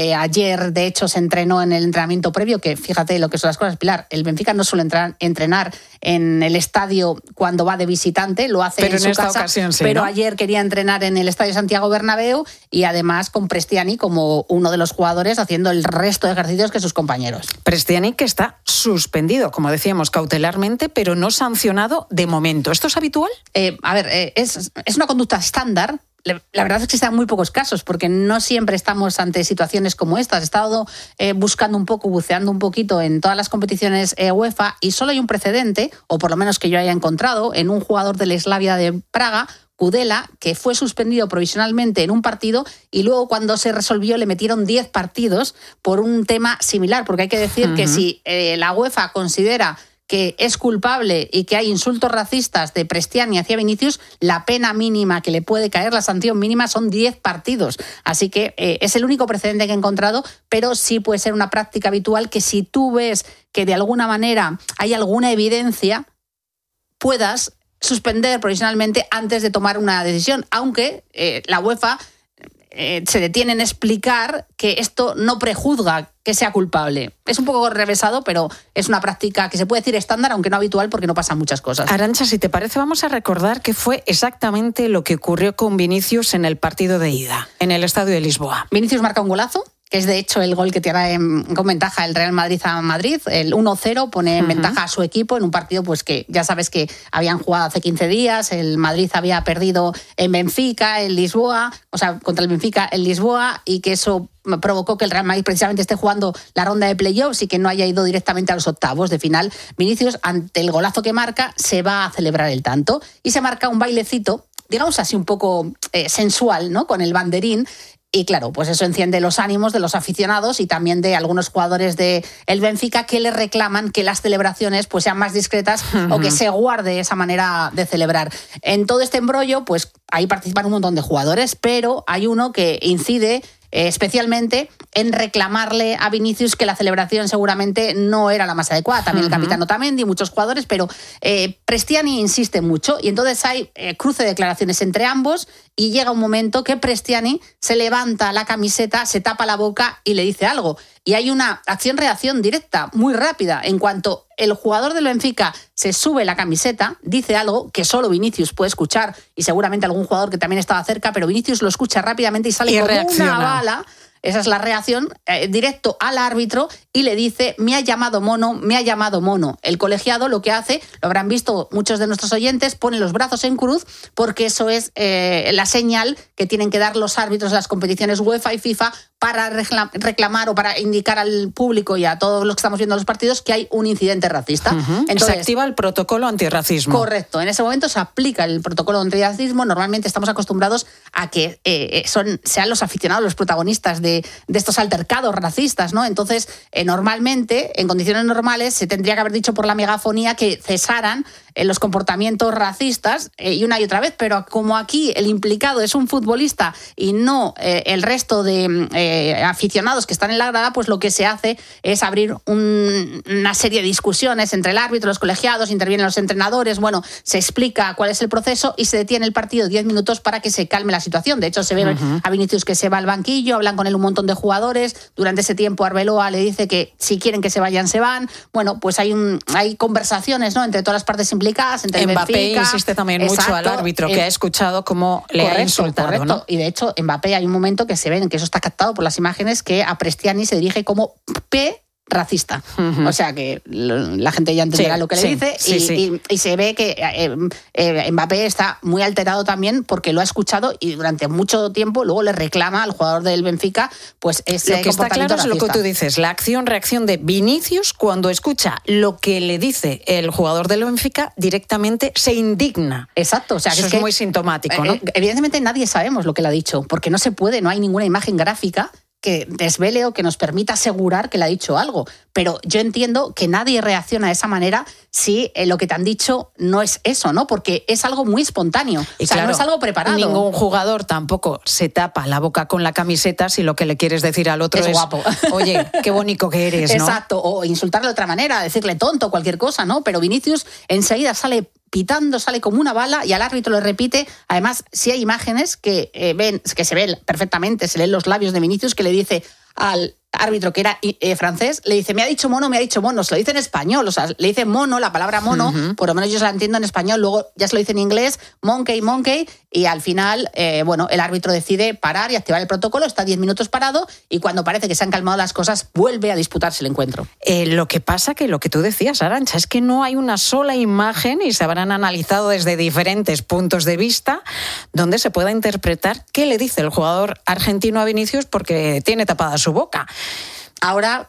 Ayer, de hecho, se entrenó en el entrenamiento previo, que fíjate lo que son las cosas, Pilar. El Benfica no suele entrenar en el estadio cuando va de visitante, lo hace pero en su esta casa, ocasión sí, pero ¿no? Ayer quería entrenar en el estadio Santiago Bernabéu y además con Prestiani como uno de los jugadores haciendo el resto de ejercicios que sus compañeros. Prestiani que está suspendido, como decíamos, cautelarmente, pero no sancionado de momento. ¿Esto es habitual? Es una conducta estándar. La verdad es que se dan muy pocos casos porque no siempre estamos ante situaciones como estas. He estado buscando un poco, buceando un poquito en todas las competiciones UEFA y solo hay un precedente, o por lo menos que yo haya encontrado, en un jugador del Slavia de Praga, Kudela, que fue suspendido provisionalmente en un partido y luego cuando se resolvió le metieron 10 partidos por un tema similar, porque hay que decir que si la UEFA considera que es culpable y que hay insultos racistas de Prestiani hacia Vinicius, la pena mínima que le puede caer, la sanción mínima, son 10 partidos. Así que es el único precedente que he encontrado, pero sí puede ser una práctica habitual que si tú ves que de alguna manera hay alguna evidencia, puedas suspender provisionalmente antes de tomar una decisión, aunque la UEFA se detiene en explicar que esto no prejuzga que sea culpable. Es un poco revesado, pero es una práctica que se puede decir estándar, aunque no habitual, porque no pasan muchas cosas. Arantxa, si te parece, vamos a recordar qué fue exactamente lo que ocurrió con Vinicius en el partido de ida, en el estadio de Lisboa. Vinicius marca un golazo que es de hecho el gol que tiene con ventaja el Real Madrid a Madrid. El 1-0 pone en ventaja a su equipo en un partido pues que ya sabes que habían jugado hace 15 días. El Madrid había perdido en Benfica, en Lisboa, o sea, contra el Benfica en Lisboa, y que eso provocó que el Real Madrid precisamente esté jugando la ronda de playoffs y que no haya ido directamente a los octavos de final. Vinicius, ante el golazo que marca, se va a celebrar el tanto y se marca un bailecito, digamos así un poco sensual, ¿no? Con el banderín. Y claro, pues eso enciende los ánimos de los aficionados y también de algunos jugadores del Benfica que le reclaman que las celebraciones pues sean más discretas o que se guarde esa manera de celebrar. En todo este embrollo, pues ahí participan un montón de jugadores, pero hay uno que incide especialmente en reclamarle a Vinicius que la celebración seguramente no era la más adecuada. También el capitán Otamendi, muchos jugadores, pero Prestiani insiste mucho y entonces hay cruce de declaraciones entre ambos y llega un momento que Prestiani se levanta la camiseta, se tapa la boca y le dice algo. Y hay una acción-reacción directa, muy rápida. En cuanto el jugador del Benfica se sube la camiseta, dice algo que solo Vinicius puede escuchar y seguramente algún jugador que también estaba cerca, pero Vinicius lo escucha rápidamente y sale como una bala. Esa es la reacción, directo al árbitro y le dice, me ha llamado mono, me ha llamado mono. El colegiado lo que hace, lo habrán visto muchos de nuestros oyentes, pone los brazos en cruz porque eso es la señal que tienen que dar los árbitros de las competiciones UEFA y FIFA para reclamar o para indicar al público y a todos los que estamos viendo los partidos que hay un incidente racista. Entonces, se activa el protocolo antirracismo. Correcto, en ese momento se aplica el protocolo antirracismo. Normalmente estamos acostumbrados a que sean los aficionados los protagonistas de estos altercados racistas, ¿no? Entonces, normalmente, en condiciones normales, se tendría que haber dicho por la megafonía que cesaran los comportamientos racistas y una y otra vez, pero como aquí el implicado es un futbolista y no el resto de aficionados que están en la grada, pues lo que se hace es abrir una serie de discusiones entre el árbitro, los colegiados, intervienen los entrenadores, bueno, se explica cuál es el proceso y se detiene el partido 10 minutos para que se calme la situación. De hecho, se ve a Vinicius que se va al banquillo, hablan con él un montón de jugadores, durante ese tiempo Arbeloa le dice que si quieren que se vayan, se van. Bueno, pues hay conversaciones, ¿no?, entre todas las partes implicadas, entre Mbappé Benfica, insiste también mucho al árbitro que ha escuchado cómo le ha insultado, correcto. ¿no? Y de hecho, Mbappé hay un momento que se ven, que eso está captado por las imágenes, que a Prestiani se dirige como racista. O sea que la gente ya entenderá lo que le dice y se ve que Mbappé está muy alterado también porque lo ha escuchado y durante mucho tiempo luego le reclama al jugador del Benfica pues ese lo que está claro racista. Es lo que tú dices, la acción-reacción de Vinicius cuando escucha lo que le dice el jugador del Benfica directamente se indigna. Exacto, o sea, eso es muy sintomático, ¿no? Evidentemente nadie sabemos lo que le ha dicho porque no se puede, no hay ninguna imagen gráfica que desvele o que nos permita asegurar que le ha dicho algo. Pero yo entiendo que nadie reacciona de esa manera si lo que te han dicho no es eso, ¿no? Porque es algo muy espontáneo. Y o sea, claro, no es algo preparado. Ningún jugador tampoco se tapa la boca con la camiseta si lo que le quieres decir al otro es guapo. Oye, qué bonito que eres, ¿no? Exacto, o insultarle de otra manera, decirle tonto, cualquier cosa, ¿no? Pero Vinicius enseguida sale pitando, sale como una bala y al árbitro le repite. Además, sí hay imágenes que se ven perfectamente, se leen los labios de Vinicius que le dice al árbitro que era francés, le dice, me ha dicho mono, se lo dice en español, o sea, le dice mono, la palabra mono, por lo menos yo se la entiendo en español, luego ya se lo dice en inglés, monkey, y al final, el árbitro decide parar y activar el protocolo, está 10 minutos parado y cuando parece que se han calmado las cosas, vuelve a disputarse el encuentro. Lo que pasa que lo que tú decías, Arantxa, es que no hay una sola imagen y se habrán analizado desde diferentes puntos de vista donde se pueda interpretar qué le dice el jugador argentino a Vinicius porque tiene tapada su boca. Ahora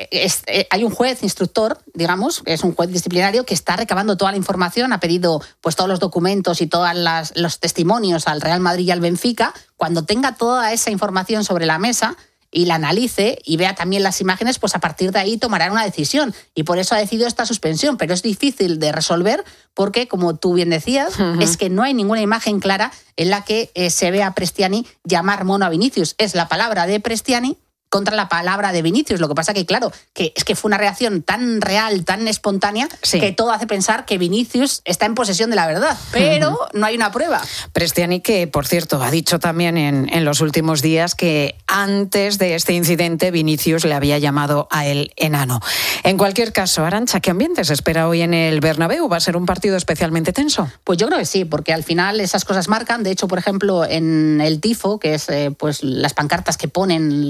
hay un juez instructor, digamos, es un juez disciplinario que está recabando toda la información, ha pedido pues todos los documentos y todos los testimonios al Real Madrid y al Benfica. Cuando tenga toda esa información sobre la mesa y la analice y vea también las imágenes, pues a partir de ahí tomará una decisión. Y por eso ha decidido esta suspensión, pero es difícil de resolver porque, como tú bien decías, es que no hay ninguna imagen clara en la que se vea a Prestiani llamar mono a Vinicius. Es la palabra de Prestiani contra la palabra de Vinicius. Lo que pasa que, claro, que es que fue una reacción tan real, tan espontánea, que todo hace pensar que Vinicius está en posesión de la verdad, pero no hay una prueba. Prestiani, que, por cierto, ha dicho también en los últimos días que antes de este incidente Vinicius le había llamado a él enano. En cualquier caso, Arantxa, ¿qué ambiente se espera hoy en el Bernabéu? ¿Va a ser un partido especialmente tenso? Pues yo creo que sí, porque al final esas cosas marcan. De hecho, por ejemplo, en el tifo, que es pues las pancartas que ponen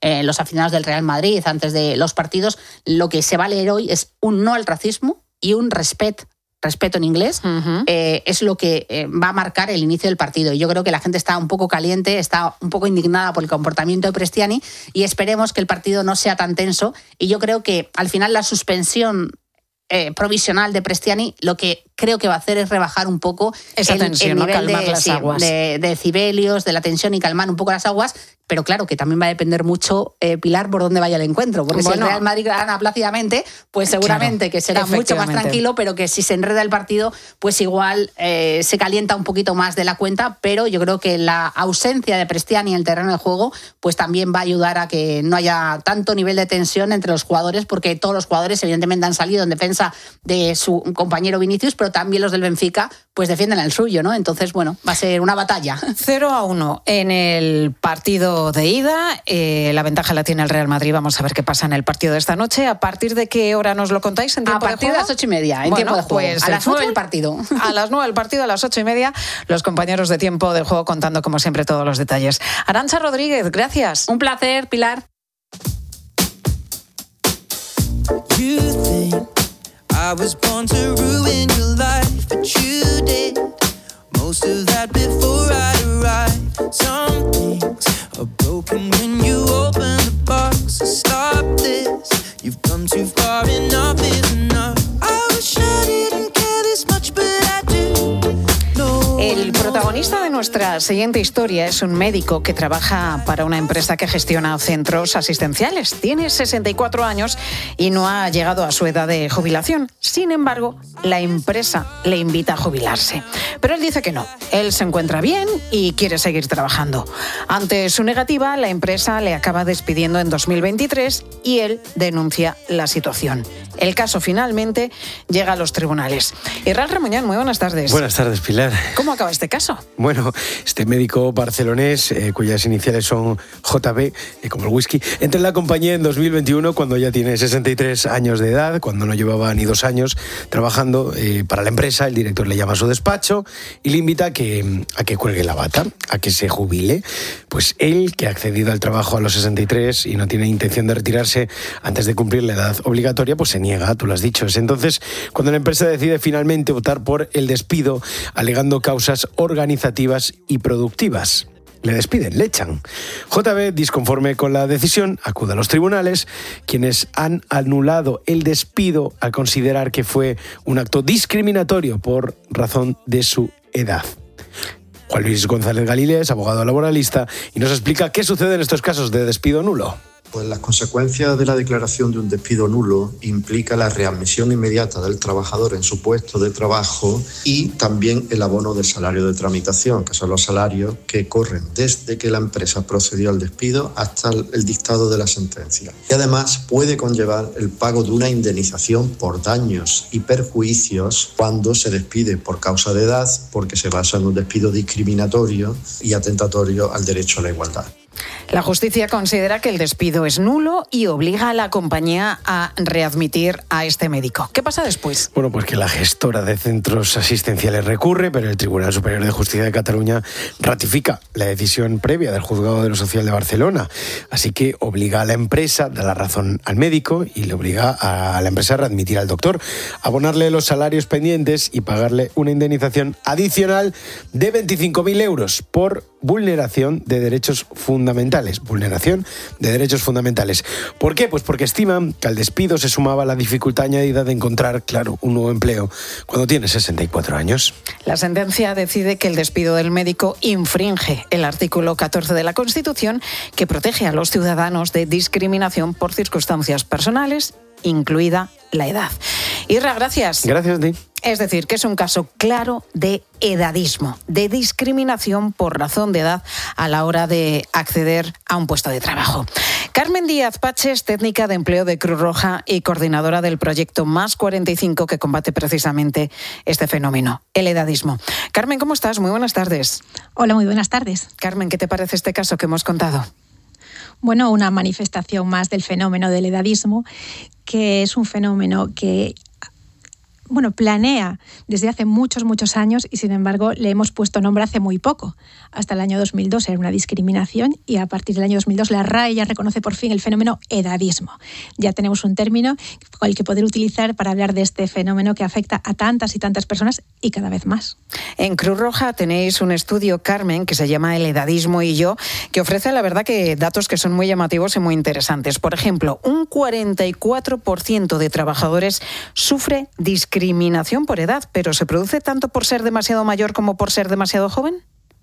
los aficionados del Real Madrid antes de los partidos, lo que se va a leer hoy es un no al racismo y un respeto en inglés, es lo que va a marcar el inicio del partido. Y yo creo que la gente está un poco caliente, está un poco indignada por el comportamiento de Prestiani y esperemos que el partido no sea tan tenso. Y yo creo que al final la suspensión provisional de Prestiani lo que creo que va a hacer es rebajar un poco esa tensión, el nivel calmar las aguas. de decibelios, de la tensión y calmar un poco las aguas. Pero claro, que también va a depender mucho, Pilar, por dónde vaya el encuentro. Porque si el Real Madrid gana plácidamente, pues seguramente que será mucho más tranquilo, pero que si se enreda el partido, pues igual se calienta un poquito más de la cuenta. Pero yo creo que la ausencia de Prestiani en el terreno de juego, pues también va a ayudar a que no haya tanto nivel de tensión entre los jugadores, porque todos los jugadores evidentemente han salido en defensa de su compañero Vinicius, pero también los del Benfica pues defienden el suyo, ¿no? Entonces, bueno, va a ser una batalla. 0-1 en el partido de ida. La ventaja la tiene el Real Madrid. Vamos a ver qué pasa en el partido de esta noche. ¿A partir de qué hora nos lo contáis? ¿En tiempo a partir de las 8:30, en tiempo de juego. Pues a las 9 el partido. A las 9 el partido, a las 8:30, los compañeros de tiempo de juego contando, como siempre, todos los detalles. Arantxa Rodríguez, gracias. Un placer, Pilar. I was born to ruin your life, but you did most of that before I arrived. Some things are broken when you open the box. So stop this, you've come too far, enough is enough. I wish I didn't care this much, but I do. El protagonista de nuestra siguiente historia es un médico que trabaja para una empresa que gestiona centros asistenciales. Tiene 64 años y no ha llegado a su edad de jubilación. Sin embargo, la empresa le invita a jubilarse. Pero él dice que no. Él se encuentra bien y quiere seguir trabajando. Ante su negativa, la empresa le acaba despidiendo en 2023 y él denuncia la situación. El caso finalmente llega a los tribunales. Israel Remuñán, muy buenas tardes. Buenas tardes, Pilar. ¿Cómo acaba este caso? Bueno, este médico barcelonés, cuyas iniciales son JB, como el whisky, entra en la compañía en 2021 cuando ya tiene 63 años de edad, cuando no llevaba ni 2 años trabajando para la empresa. El director le llama a su despacho y le invita a que cuelgue la bata, a que se jubile. Pues él, que ha accedido al trabajo a los 63 y no tiene intención de retirarse antes de cumplir la edad obligatoria, pues se niega, tú lo has dicho. Es entonces cuando la empresa decide finalmente optar por el despido, alegando causas organizativas y productivas. Le despiden, le echan. JB, disconforme con la decisión, acude a los tribunales, quienes han anulado el despido al considerar que fue un acto discriminatorio por razón de su edad. Juan Luis González Galilea es abogado laboralista y nos explica qué sucede en estos casos de despido nulo. Pues las consecuencias de la declaración de un despido nulo implica la readmisión inmediata del trabajador en su puesto de trabajo y también el abono del salario de tramitación, que son los salarios que corren desde que la empresa procedió al despido hasta el dictado de la sentencia. Y además puede conllevar el pago de una indemnización por daños y perjuicios cuando se despide por causa de edad, porque se basa en un despido discriminatorio y atentatorio al derecho a la igualdad. La justicia considera que el despido es nulo y obliga a la compañía a readmitir a este médico. ¿Qué pasa después? Bueno, pues que la gestora de centros asistenciales recurre, pero el Tribunal Superior de Justicia de Cataluña ratifica la decisión previa del Juzgado de lo Social de Barcelona. Así que obliga a la empresa, da la razón al médico y le obliga a la empresa a readmitir al doctor, abonarle los salarios pendientes y pagarle una indemnización adicional de 25.000 euros por vulneración de derechos fundamentales. Vulneración de derechos fundamentales. ¿Por qué? Pues porque estiman que al despido se sumaba la dificultad añadida de encontrar, claro, un nuevo empleo cuando tiene 64 años. La sentencia decide que el despido del médico infringe el artículo 14 de la Constitución, que protege a los ciudadanos de discriminación por circunstancias personales, incluida la edad. Irra, gracias. Gracias a ti. Es decir, que es un caso claro de edadismo, de discriminación por razón de edad a la hora de acceder a un puesto de trabajo. Carmen Díaz Paches, técnica de empleo de Cruz Roja y coordinadora del proyecto Más 45, que combate precisamente este fenómeno, el edadismo. Carmen, ¿cómo estás? Muy buenas tardes. Hola, muy buenas tardes. Carmen, ¿qué te parece este caso que hemos contado? Bueno, una manifestación más del fenómeno del edadismo, que es un fenómeno que planea desde hace muchos años y sin embargo le hemos puesto nombre hace muy poco. Hasta el año 2002 era una discriminación y a partir del año 2002 la RAE ya reconoce por fin el fenómeno edadismo. Ya tenemos un término con el que poder utilizar para hablar de este fenómeno que afecta a tantas y tantas personas y cada vez más. En Cruz Roja tenéis un estudio, Carmen, que se llama El edadismo y yo, que ofrece la verdad que datos que son muy llamativos y muy interesantes. Por ejemplo, un 44% de trabajadores sufre discriminación por edad, pero ¿se produce tanto por ser demasiado mayor como por ser demasiado joven?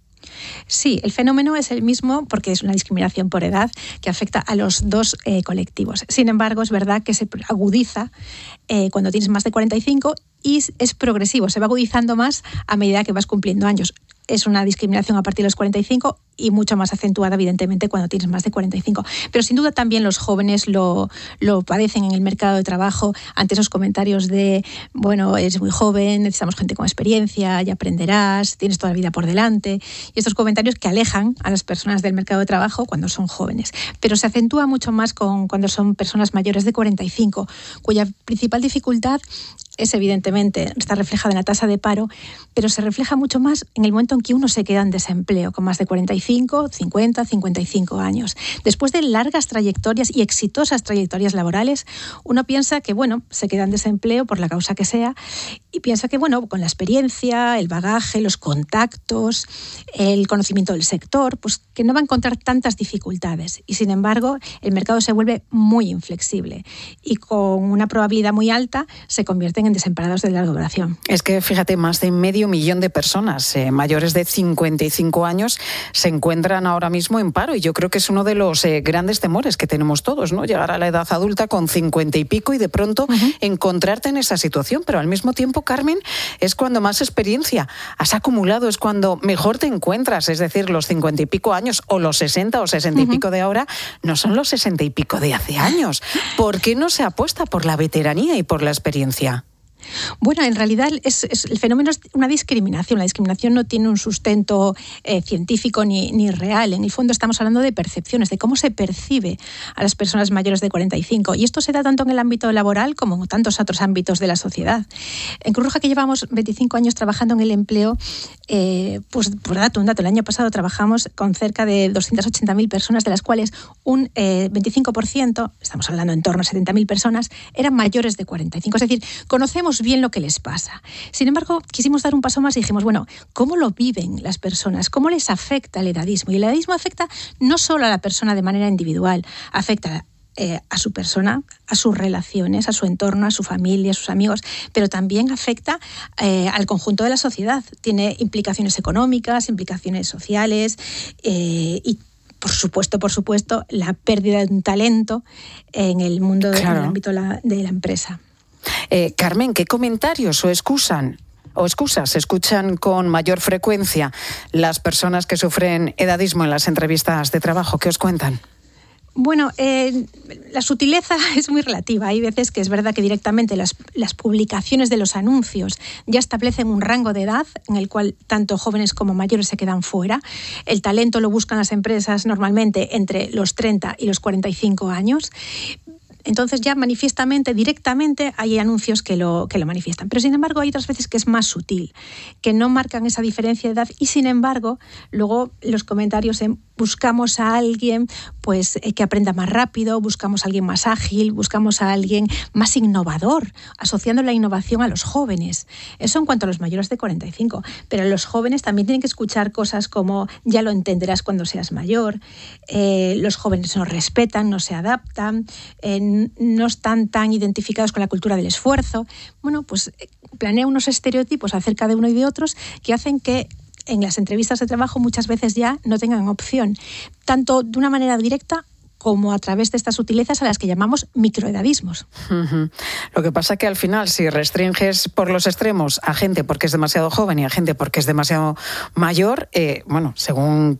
Sí, el fenómeno es el mismo porque es una discriminación por edad que afecta a los dos colectivos. Sin embargo, es verdad que se agudiza cuando tienes más de 45 y es progresivo, se va agudizando más a medida que vas cumpliendo años. Es una discriminación a partir de los 45 y mucho más acentuada, evidentemente, cuando tienes más de 45. Pero sin duda también los jóvenes lo padecen en el mercado de trabajo ante esos comentarios de, eres muy joven, necesitamos gente con experiencia, ya aprenderás, tienes toda la vida por delante. Y estos comentarios que alejan a las personas del mercado de trabajo cuando son jóvenes. Pero se acentúa mucho más cuando son personas mayores de 45, cuya principal dificultad es evidentemente, está reflejada en la tasa de paro, pero se refleja mucho más en el momento en que uno se queda en desempleo, con más de 45, 50, 55 años. Después de largas trayectorias y exitosas trayectorias laborales, uno piensa que, se queda en desempleo por la causa que sea y piensa que, con la experiencia, el bagaje, los contactos, el conocimiento del sector, pues que no va a encontrar tantas dificultades. Y sin embargo, el mercado se vuelve muy inflexible y con una probabilidad muy alta se convierten en desempleados de larga duración. Es que, fíjate, más de 500.000 de personas mayores de 55 años se encuentran ahora mismo en paro y yo creo que es uno de los grandes temores que tenemos todos, ¿no? Llegar a la edad adulta con 50 y pico y de pronto encontrarte en esa situación, pero al mismo tiempo, Carmen, es cuando más experiencia has acumulado, es cuando mejor te encuentras, es decir, los 50 y pico años o los 60 o 60 y pico de ahora no son los 60 y pico de hace años. ¿Por qué no se apuesta por la veteranía y por la experiencia? Bueno, en realidad el fenómeno es una discriminación. La discriminación no tiene un sustento científico ni real. En el fondo estamos hablando de percepciones, de cómo se percibe a las personas mayores de 45. Y esto se da tanto en el ámbito laboral como en tantos otros ámbitos de la sociedad. En Cruz Roja, que llevamos 25 años trabajando en el empleo, pues por un dato, el año pasado trabajamos con cerca de 280.000 personas, de las cuales un 25%, estamos hablando en torno a 70.000 personas, eran mayores de 45. Es decir, conocemos bien lo que les pasa. Sin embargo, quisimos dar un paso más y dijimos, ¿cómo lo viven las personas? ¿Cómo les afecta el edadismo? Y el edadismo afecta no solo a la persona de manera individual, afecta a su persona, a sus relaciones, a su entorno, a su familia, a sus amigos, pero también afecta al conjunto de la sociedad. Tiene implicaciones económicas, implicaciones sociales y por supuesto, la pérdida de un talento en el mundo en el ámbito de la empresa. Carmen, ¿qué comentarios o excusas escuchan con mayor frecuencia las personas que sufren edadismo en las entrevistas de trabajo? ¿Qué os cuentan? Bueno, la sutileza es muy relativa. Hay veces que es verdad que directamente las publicaciones de los anuncios ya establecen un rango de edad en el cual tanto jóvenes como mayores se quedan fuera. El talento lo buscan las empresas normalmente entre los 30 y los 45 años. Entonces ya manifiestamente, directamente, hay anuncios que lo manifiestan. Pero sin embargo hay otras veces que es más sutil, que no marcan esa diferencia de edad y sin embargo luego los comentarios buscamos a alguien que aprenda más rápido, buscamos a alguien más ágil, buscamos a alguien más innovador, asociando la innovación a los jóvenes. Eso en cuanto a los mayores de 45. Pero los jóvenes también tienen que escuchar cosas como ya lo entenderás cuando seas mayor, los jóvenes no respetan, no se adaptan, no están tan identificados con la cultura del esfuerzo. Planea unos estereotipos acerca de uno y de otros que hacen que en las entrevistas de trabajo muchas veces ya no tengan opción, tanto de una manera directa como a través de estas sutilezas a las que llamamos microedadismos. Lo que pasa es que al final, si restringes por los extremos a gente porque es demasiado joven y a gente porque es demasiado mayor, según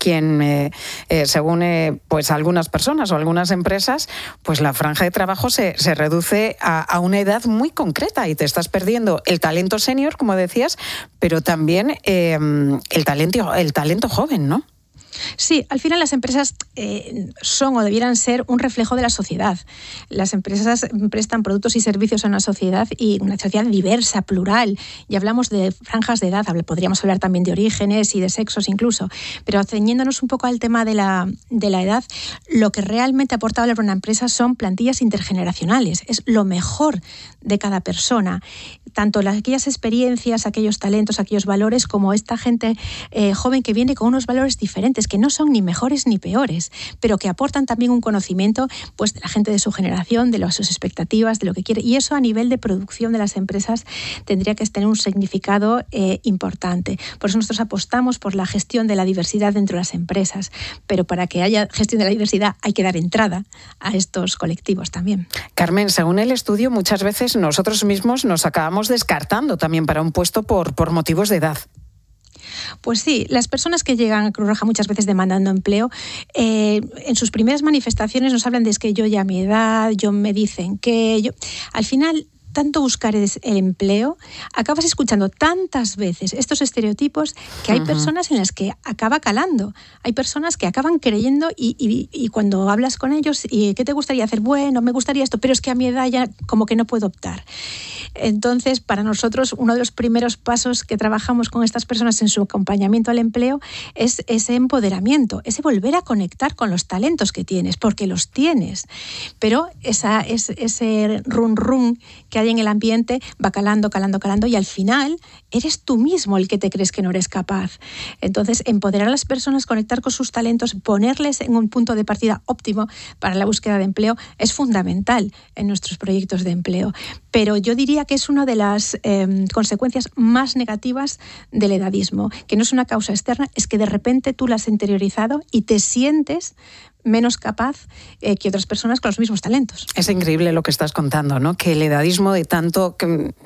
pues algunas personas o algunas empresas, pues la franja de trabajo se reduce a una edad muy concreta y te estás perdiendo el talento senior, como decías, pero también el talento joven, ¿no? Sí, al final las empresas son o debieran ser un reflejo de la sociedad. Las empresas prestan productos y servicios a una sociedad y una sociedad diversa, plural. Y hablamos de franjas de edad, podríamos hablar también de orígenes y de sexos incluso. Pero ceñiéndonos un poco al tema de la edad, lo que realmente aporta valor a una empresa son plantillas intergeneracionales. Es lo mejor de cada persona. Tanto aquellas experiencias, aquellos talentos, aquellos valores, como esta gente joven que viene con unos valores diferentes, que no son ni mejores ni peores, pero que aportan también un conocimiento pues de la gente de su generación, de sus expectativas, de lo que quiere. Y eso a nivel de producción de las empresas tendría que tener un significado importante. Por eso nosotros apostamos por la gestión de la diversidad dentro de las empresas, pero para que haya gestión de la diversidad hay que dar entrada a estos colectivos también. Carmen, según el estudio, muchas veces nosotros mismos nos acabamos descartando también para un puesto por motivos de edad. Pues sí, las personas que llegan a Cruz Roja muchas veces demandando empleo, en sus primeras manifestaciones nos hablan de que yo ya a mi edad, me dicen que yo... Al final, tanto buscar el empleo, acabas escuchando tantas veces estos estereotipos que hay personas en las que acaba calando. Hay personas que acaban creyendo y cuando hablas con ellos, ¿y qué te gustaría hacer? Bueno, me gustaría esto, pero es que a mi edad ya como que no puedo optar. Entonces, para nosotros, uno de los primeros pasos que trabajamos con estas personas en su acompañamiento al empleo es ese empoderamiento, ese volver a conectar con los talentos que tienes, porque los tienes. Pero ese run que hay en el ambiente va calando y al final eres tú mismo el que te crees que no eres capaz. Entonces, empoderar a las personas, conectar con sus talentos, ponerles en un punto de partida óptimo para la búsqueda de empleo es fundamental en nuestros proyectos de empleo. Pero yo diría que es una de las consecuencias más negativas del edadismo, que no es una causa externa, es que de repente tú la has interiorizado y te sientes menos capaz que otras personas con los mismos talentos. Es increíble lo que estás contando, ¿no? Que el edadismo, de tanto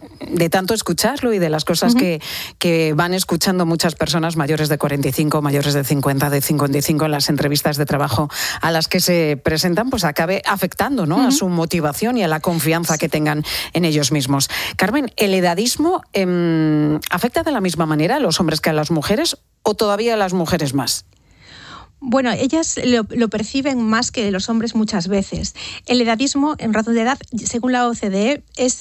escucharlo y de las cosas que van escuchando muchas personas mayores de 45, mayores de 50, de 55 en las entrevistas de trabajo a las que se presentan, pues acabe afectando, ¿no? A su motivación y a la confianza que tengan en ellos mismos. Carmen, ¿el edadismo afecta de la misma manera a los hombres que a las mujeres o todavía a las mujeres más? Bueno, ellas lo perciben más que los hombres muchas veces. El edadismo, en razón de edad, según la OCDE, es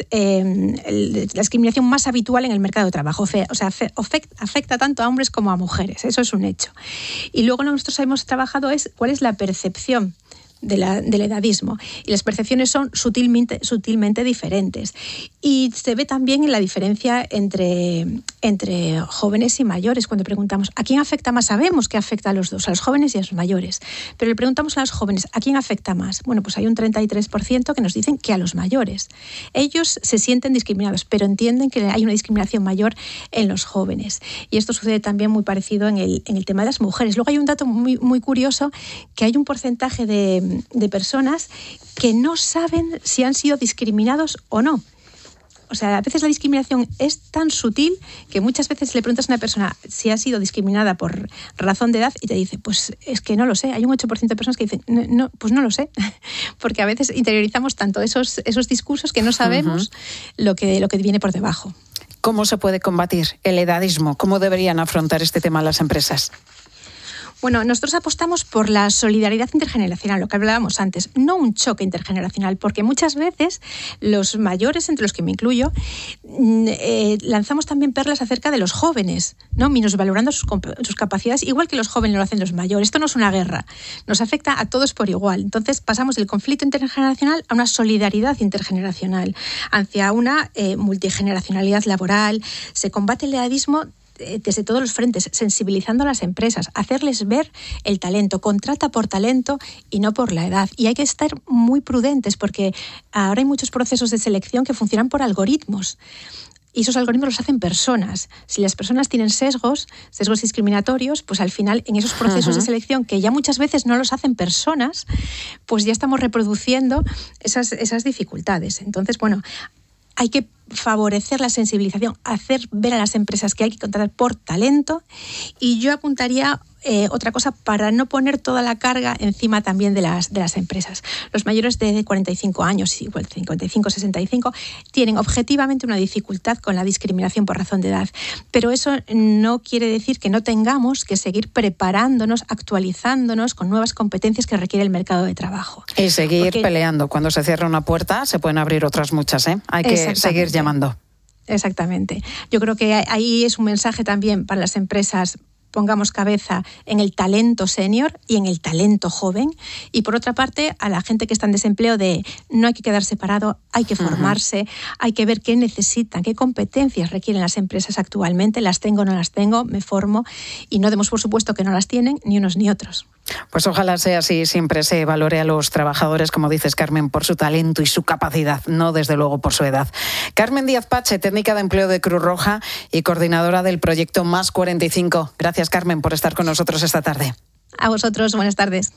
la discriminación más habitual en el mercado de trabajo. O sea, afecta tanto a hombres como a mujeres. Eso es un hecho. Y luego nosotros hemos trabajado cuál es la percepción del edadismo. Y las percepciones son sutilmente diferentes. Y se ve también en la diferencia entre jóvenes y mayores. Cuando preguntamos ¿a quién afecta más? Sabemos que afecta a los dos, a los jóvenes y a los mayores. Pero le preguntamos a los jóvenes ¿a quién afecta más? Bueno, pues hay un 33% que nos dicen que a los mayores. Ellos se sienten discriminados, pero entienden que hay una discriminación mayor en los jóvenes. Y esto sucede también muy parecido en el tema de las mujeres. Luego hay un dato muy, muy curioso, que hay un porcentaje de personas que no saben si han sido discriminados o no. O sea, a veces la discriminación es tan sutil que muchas veces le preguntas a una persona si ha sido discriminada por razón de edad y te dice, pues es que no lo sé. Hay un 8% de personas que dicen, no, pues no lo sé. Porque a veces interiorizamos tanto esos discursos que no sabemos lo que viene por debajo. ¿Cómo se puede combatir el edadismo? ¿Cómo deberían afrontar este tema las empresas? Bueno, nosotros apostamos por la solidaridad intergeneracional, lo que hablábamos antes, no un choque intergeneracional, porque muchas veces los mayores, entre los que me incluyo, lanzamos también perlas acerca de los jóvenes, ¿no? Minusvalorando sus capacidades, igual que los jóvenes lo hacen los mayores. Esto no es una guerra, nos afecta a todos por igual. Entonces pasamos del conflicto intergeneracional a una solidaridad intergeneracional, hacia una multigeneracionalidad laboral. Se combate el edadismo desde todos los frentes, sensibilizando a las empresas, hacerles ver el talento, contrata por talento y no por la edad. Y hay que estar muy prudentes porque ahora hay muchos procesos de selección que funcionan por algoritmos. Y esos algoritmos los hacen personas. Si las personas tienen sesgos discriminatorios, pues al final en esos procesos de selección, que ya muchas veces no los hacen personas, pues ya estamos reproduciendo esas dificultades. Entonces, bueno, hay que favorecer la sensibilización, hacer ver a las empresas que hay que contratar por talento, y yo apuntaría otra cosa para no poner toda la carga encima también de las empresas. Los mayores de 45 años, igual 55, 65, tienen objetivamente una dificultad con la discriminación por razón de edad, pero eso no quiere decir que no tengamos que seguir preparándonos, actualizándonos con nuevas competencias que requiere el mercado de trabajo. Y seguir peleando. Cuando se cierra una puerta se pueden abrir otras muchas, ¿eh? Hay que seguir llamando. Exactamente. Yo creo que ahí es un mensaje también para las empresas. Pongamos cabeza en el talento senior y en el talento joven. Y por otra parte, a la gente que está en desempleo, de no hay que quedar separado, hay que formarse, hay que ver qué necesitan, qué competencias requieren las empresas actualmente, las tengo o no las tengo, me formo, y no demos por supuesto que no las tienen ni unos ni otros. Pues ojalá sea así, siempre se valore a los trabajadores, como dices, Carmen, por su talento y su capacidad, no desde luego por su edad. Carmen Díaz Pache, técnica de empleo de Cruz Roja y coordinadora del proyecto Más 45. Gracias, Carmen, por estar con nosotros esta tarde. A vosotros, buenas tardes.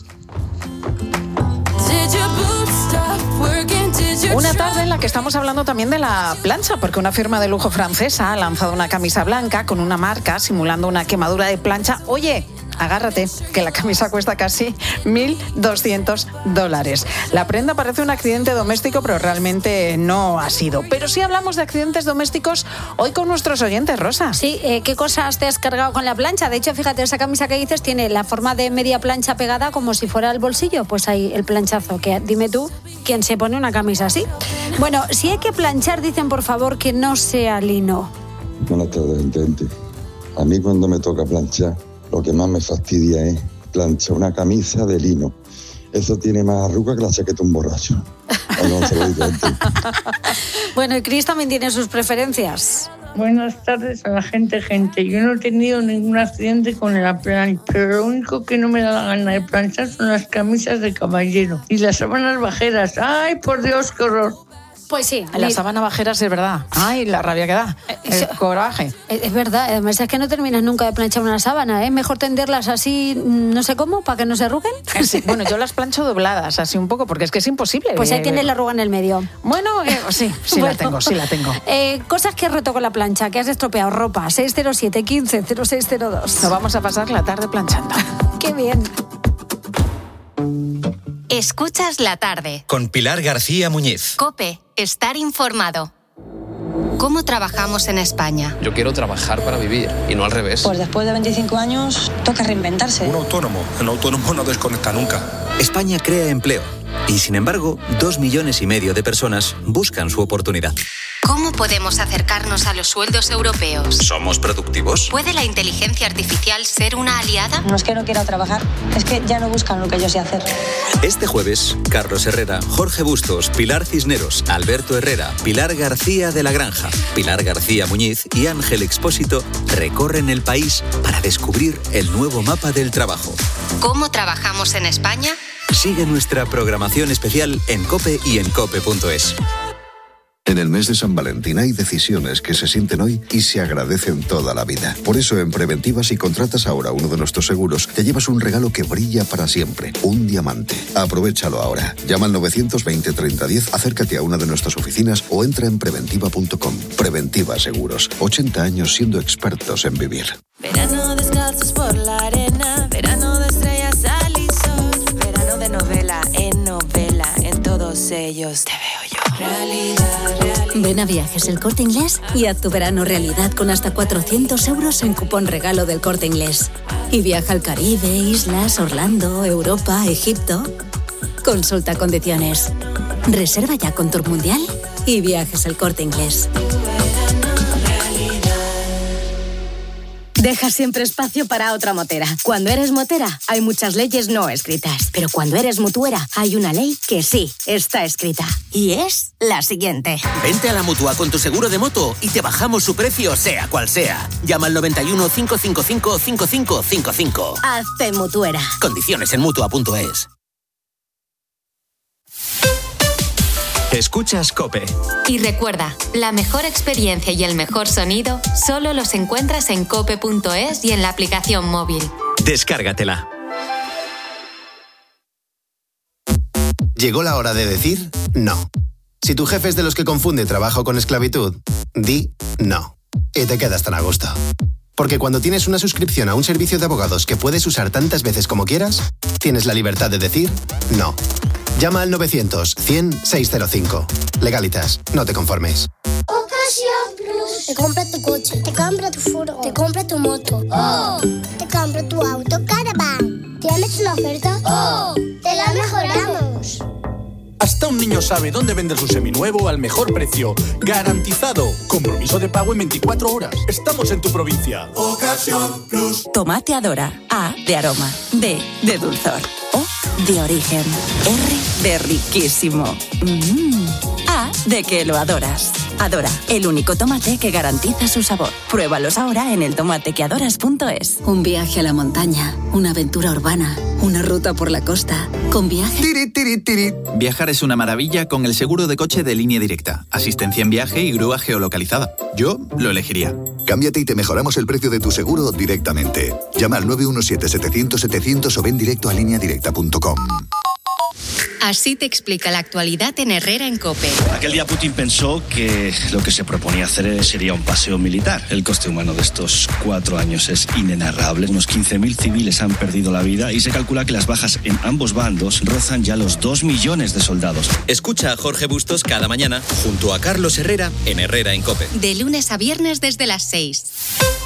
Una tarde en la que estamos hablando también de la plancha, porque una firma de lujo francesa ha lanzado una camisa blanca con una marca simulando una quemadura de plancha. Oye, agárrate, que la camisa cuesta casi $1.200. La prenda parece un accidente doméstico, pero realmente no ha sido. Pero sí hablamos de accidentes domésticos hoy con nuestros oyentes, Rosa. Sí, ¿qué cosas te has cargado con la plancha? De hecho, fíjate, esa camisa que dices tiene la forma de media plancha pegada como si fuera el bolsillo. Pues ahí el planchazo, que dime tú, ¿quién se pone una camisa así? Bueno, si hay que planchar, dicen por favor que no sea lino. Buenas tardes, gente. A mí cuando me toca planchar, lo que más me fastidia es planchar una camisa de lino. Eso tiene más arruga que la chaqueta de un borracho. Bueno, y Cris también tiene sus preferencias. Buenas tardes a la gente. Yo no he tenido ningún accidente con la plancha, pero lo único que no me da la gana de planchar son las camisas de caballero y las sábanas bajeras. ¡Ay, por Dios, qué horror! Pues sí. La sábana bajeras es verdad. Ay, la rabia que da. El coraje. Es verdad. Además es que no terminas nunca de planchar una sábana, ¿eh? Mejor tenderlas así, no sé cómo, para que no se arruguen. Sí, bueno, yo las plancho dobladas, así un poco, porque es que es imposible. Pues ahí tienes la arruga en el medio. Bueno, sí bueno, la tengo. Cosas que has roto con la plancha, que has estropeado. Ropa, 607 15 0602. Nos vamos a pasar la tarde planchando. ¡Qué bien! Escuchas la tarde. Con Pilar García Muñiz. COPE. Estar informado. ¿Cómo trabajamos en España? Yo quiero trabajar para vivir y no al revés. Pues después de 25 años toca reinventarse. Un autónomo no desconecta nunca. España crea empleo y, sin embargo, 2,5 millones de personas buscan su oportunidad. ¿Cómo podemos acercarnos a los sueldos europeos? ¿Somos productivos? ¿Puede la inteligencia artificial ser una aliada? No es que no quiera trabajar, es que ya no buscan lo que yo sé hacer. Este jueves, Carlos Herrera, Jorge Bustos, Pilar Cisneros, Alberto Herrera, Pilar García de la Granja, Pilar García Muñiz y Ángel Expósito recorren el país para descubrir el nuevo mapa del trabajo. ¿Cómo trabajamos en España? Sigue nuestra programación especial en COPE y en COPE.es. En el mes de San Valentín hay decisiones que se sienten hoy y se agradecen toda la vida. Por eso en Preventiva, si contratas ahora uno de nuestros seguros, te llevas un regalo que brilla para siempre, un diamante. Aprovéchalo ahora. Llama al 920 3010, acércate a una de nuestras oficinas o entra en preventiva.com. Preventiva Seguros, 80 años siendo expertos en vivir. Verano descalzos por la arena, verano de estrellas al y sol, verano de novela, en todos ellos te veo yo. Realidad. Ven a Viajes El Corte Inglés y haz tu verano realidad con hasta 400 euros en cupón regalo del Corte Inglés. Y viaja al Caribe, islas, Orlando, Europa, Egipto. Consulta condiciones. Reserva ya con Tour Mundial y Viajes El Corte Inglés. Deja siempre espacio para otra motera. Cuando eres motera, hay muchas leyes no escritas. Pero cuando eres mutuera, hay una ley que sí está escrita. Y es la siguiente. Vente a la Mutua con tu seguro de moto y te bajamos su precio, sea cual sea. Llama al 91 555 5555. Hazte mutuera. Condiciones en Mutua.es. Escuchas COPE. Y recuerda, la mejor experiencia y el mejor sonido solo los encuentras en cope.es y en la aplicación móvil. Descárgatela. Llegó la hora de decir no. Si tu jefe es de los que confunde trabajo con esclavitud, di no. Y te quedas tan a gusto. Porque cuando tienes una suscripción a un servicio de abogados que puedes usar tantas veces como quieras, tienes la libertad de decir no. Llama al 900-100-605. Legalitas, no te conformes. Ocasión Plus. Te compra tu coche, te compra tu furgo, te compra tu moto. ¡Oh! Te compra tu auto Caravan. ¿Tienes una oferta? ¡Oh! ¡Te la mejoramos! Hasta un niño sabe dónde vender su seminuevo al mejor precio. ¡Garantizado! Compromiso de pago en 24 horas. Estamos en tu provincia. Ocasión Plus. Tomate Adora. A de aroma. D de dulzor. O de origen. R de riquísimo. A de que lo adoras. Adora, el único tomate que garantiza su sabor. Pruébalos ahora en eltomatequeadoras.es. Un viaje a la montaña, una aventura urbana, una ruta por la costa. Con Viaje... Viajar es una maravilla con el seguro de coche de Línea Directa. Asistencia en viaje y grúa geolocalizada. Yo lo elegiría. Cámbiate y te mejoramos el precio de tu seguro directamente. Llama al 917-700-700 o ven directo a lineadirecta.com. Así te explica la actualidad en Herrera en COPE. Aquel día Putin pensó que lo que se proponía hacer sería un paseo militar. El coste humano de estos 4 años es inenarrable. Unos 15.000 civiles han perdido la vida y se calcula que las bajas en ambos bandos rozan ya los 2 millones de soldados. Escucha a Jorge Bustos cada mañana junto a Carlos Herrera en Herrera en COPE. De lunes a viernes desde las 6.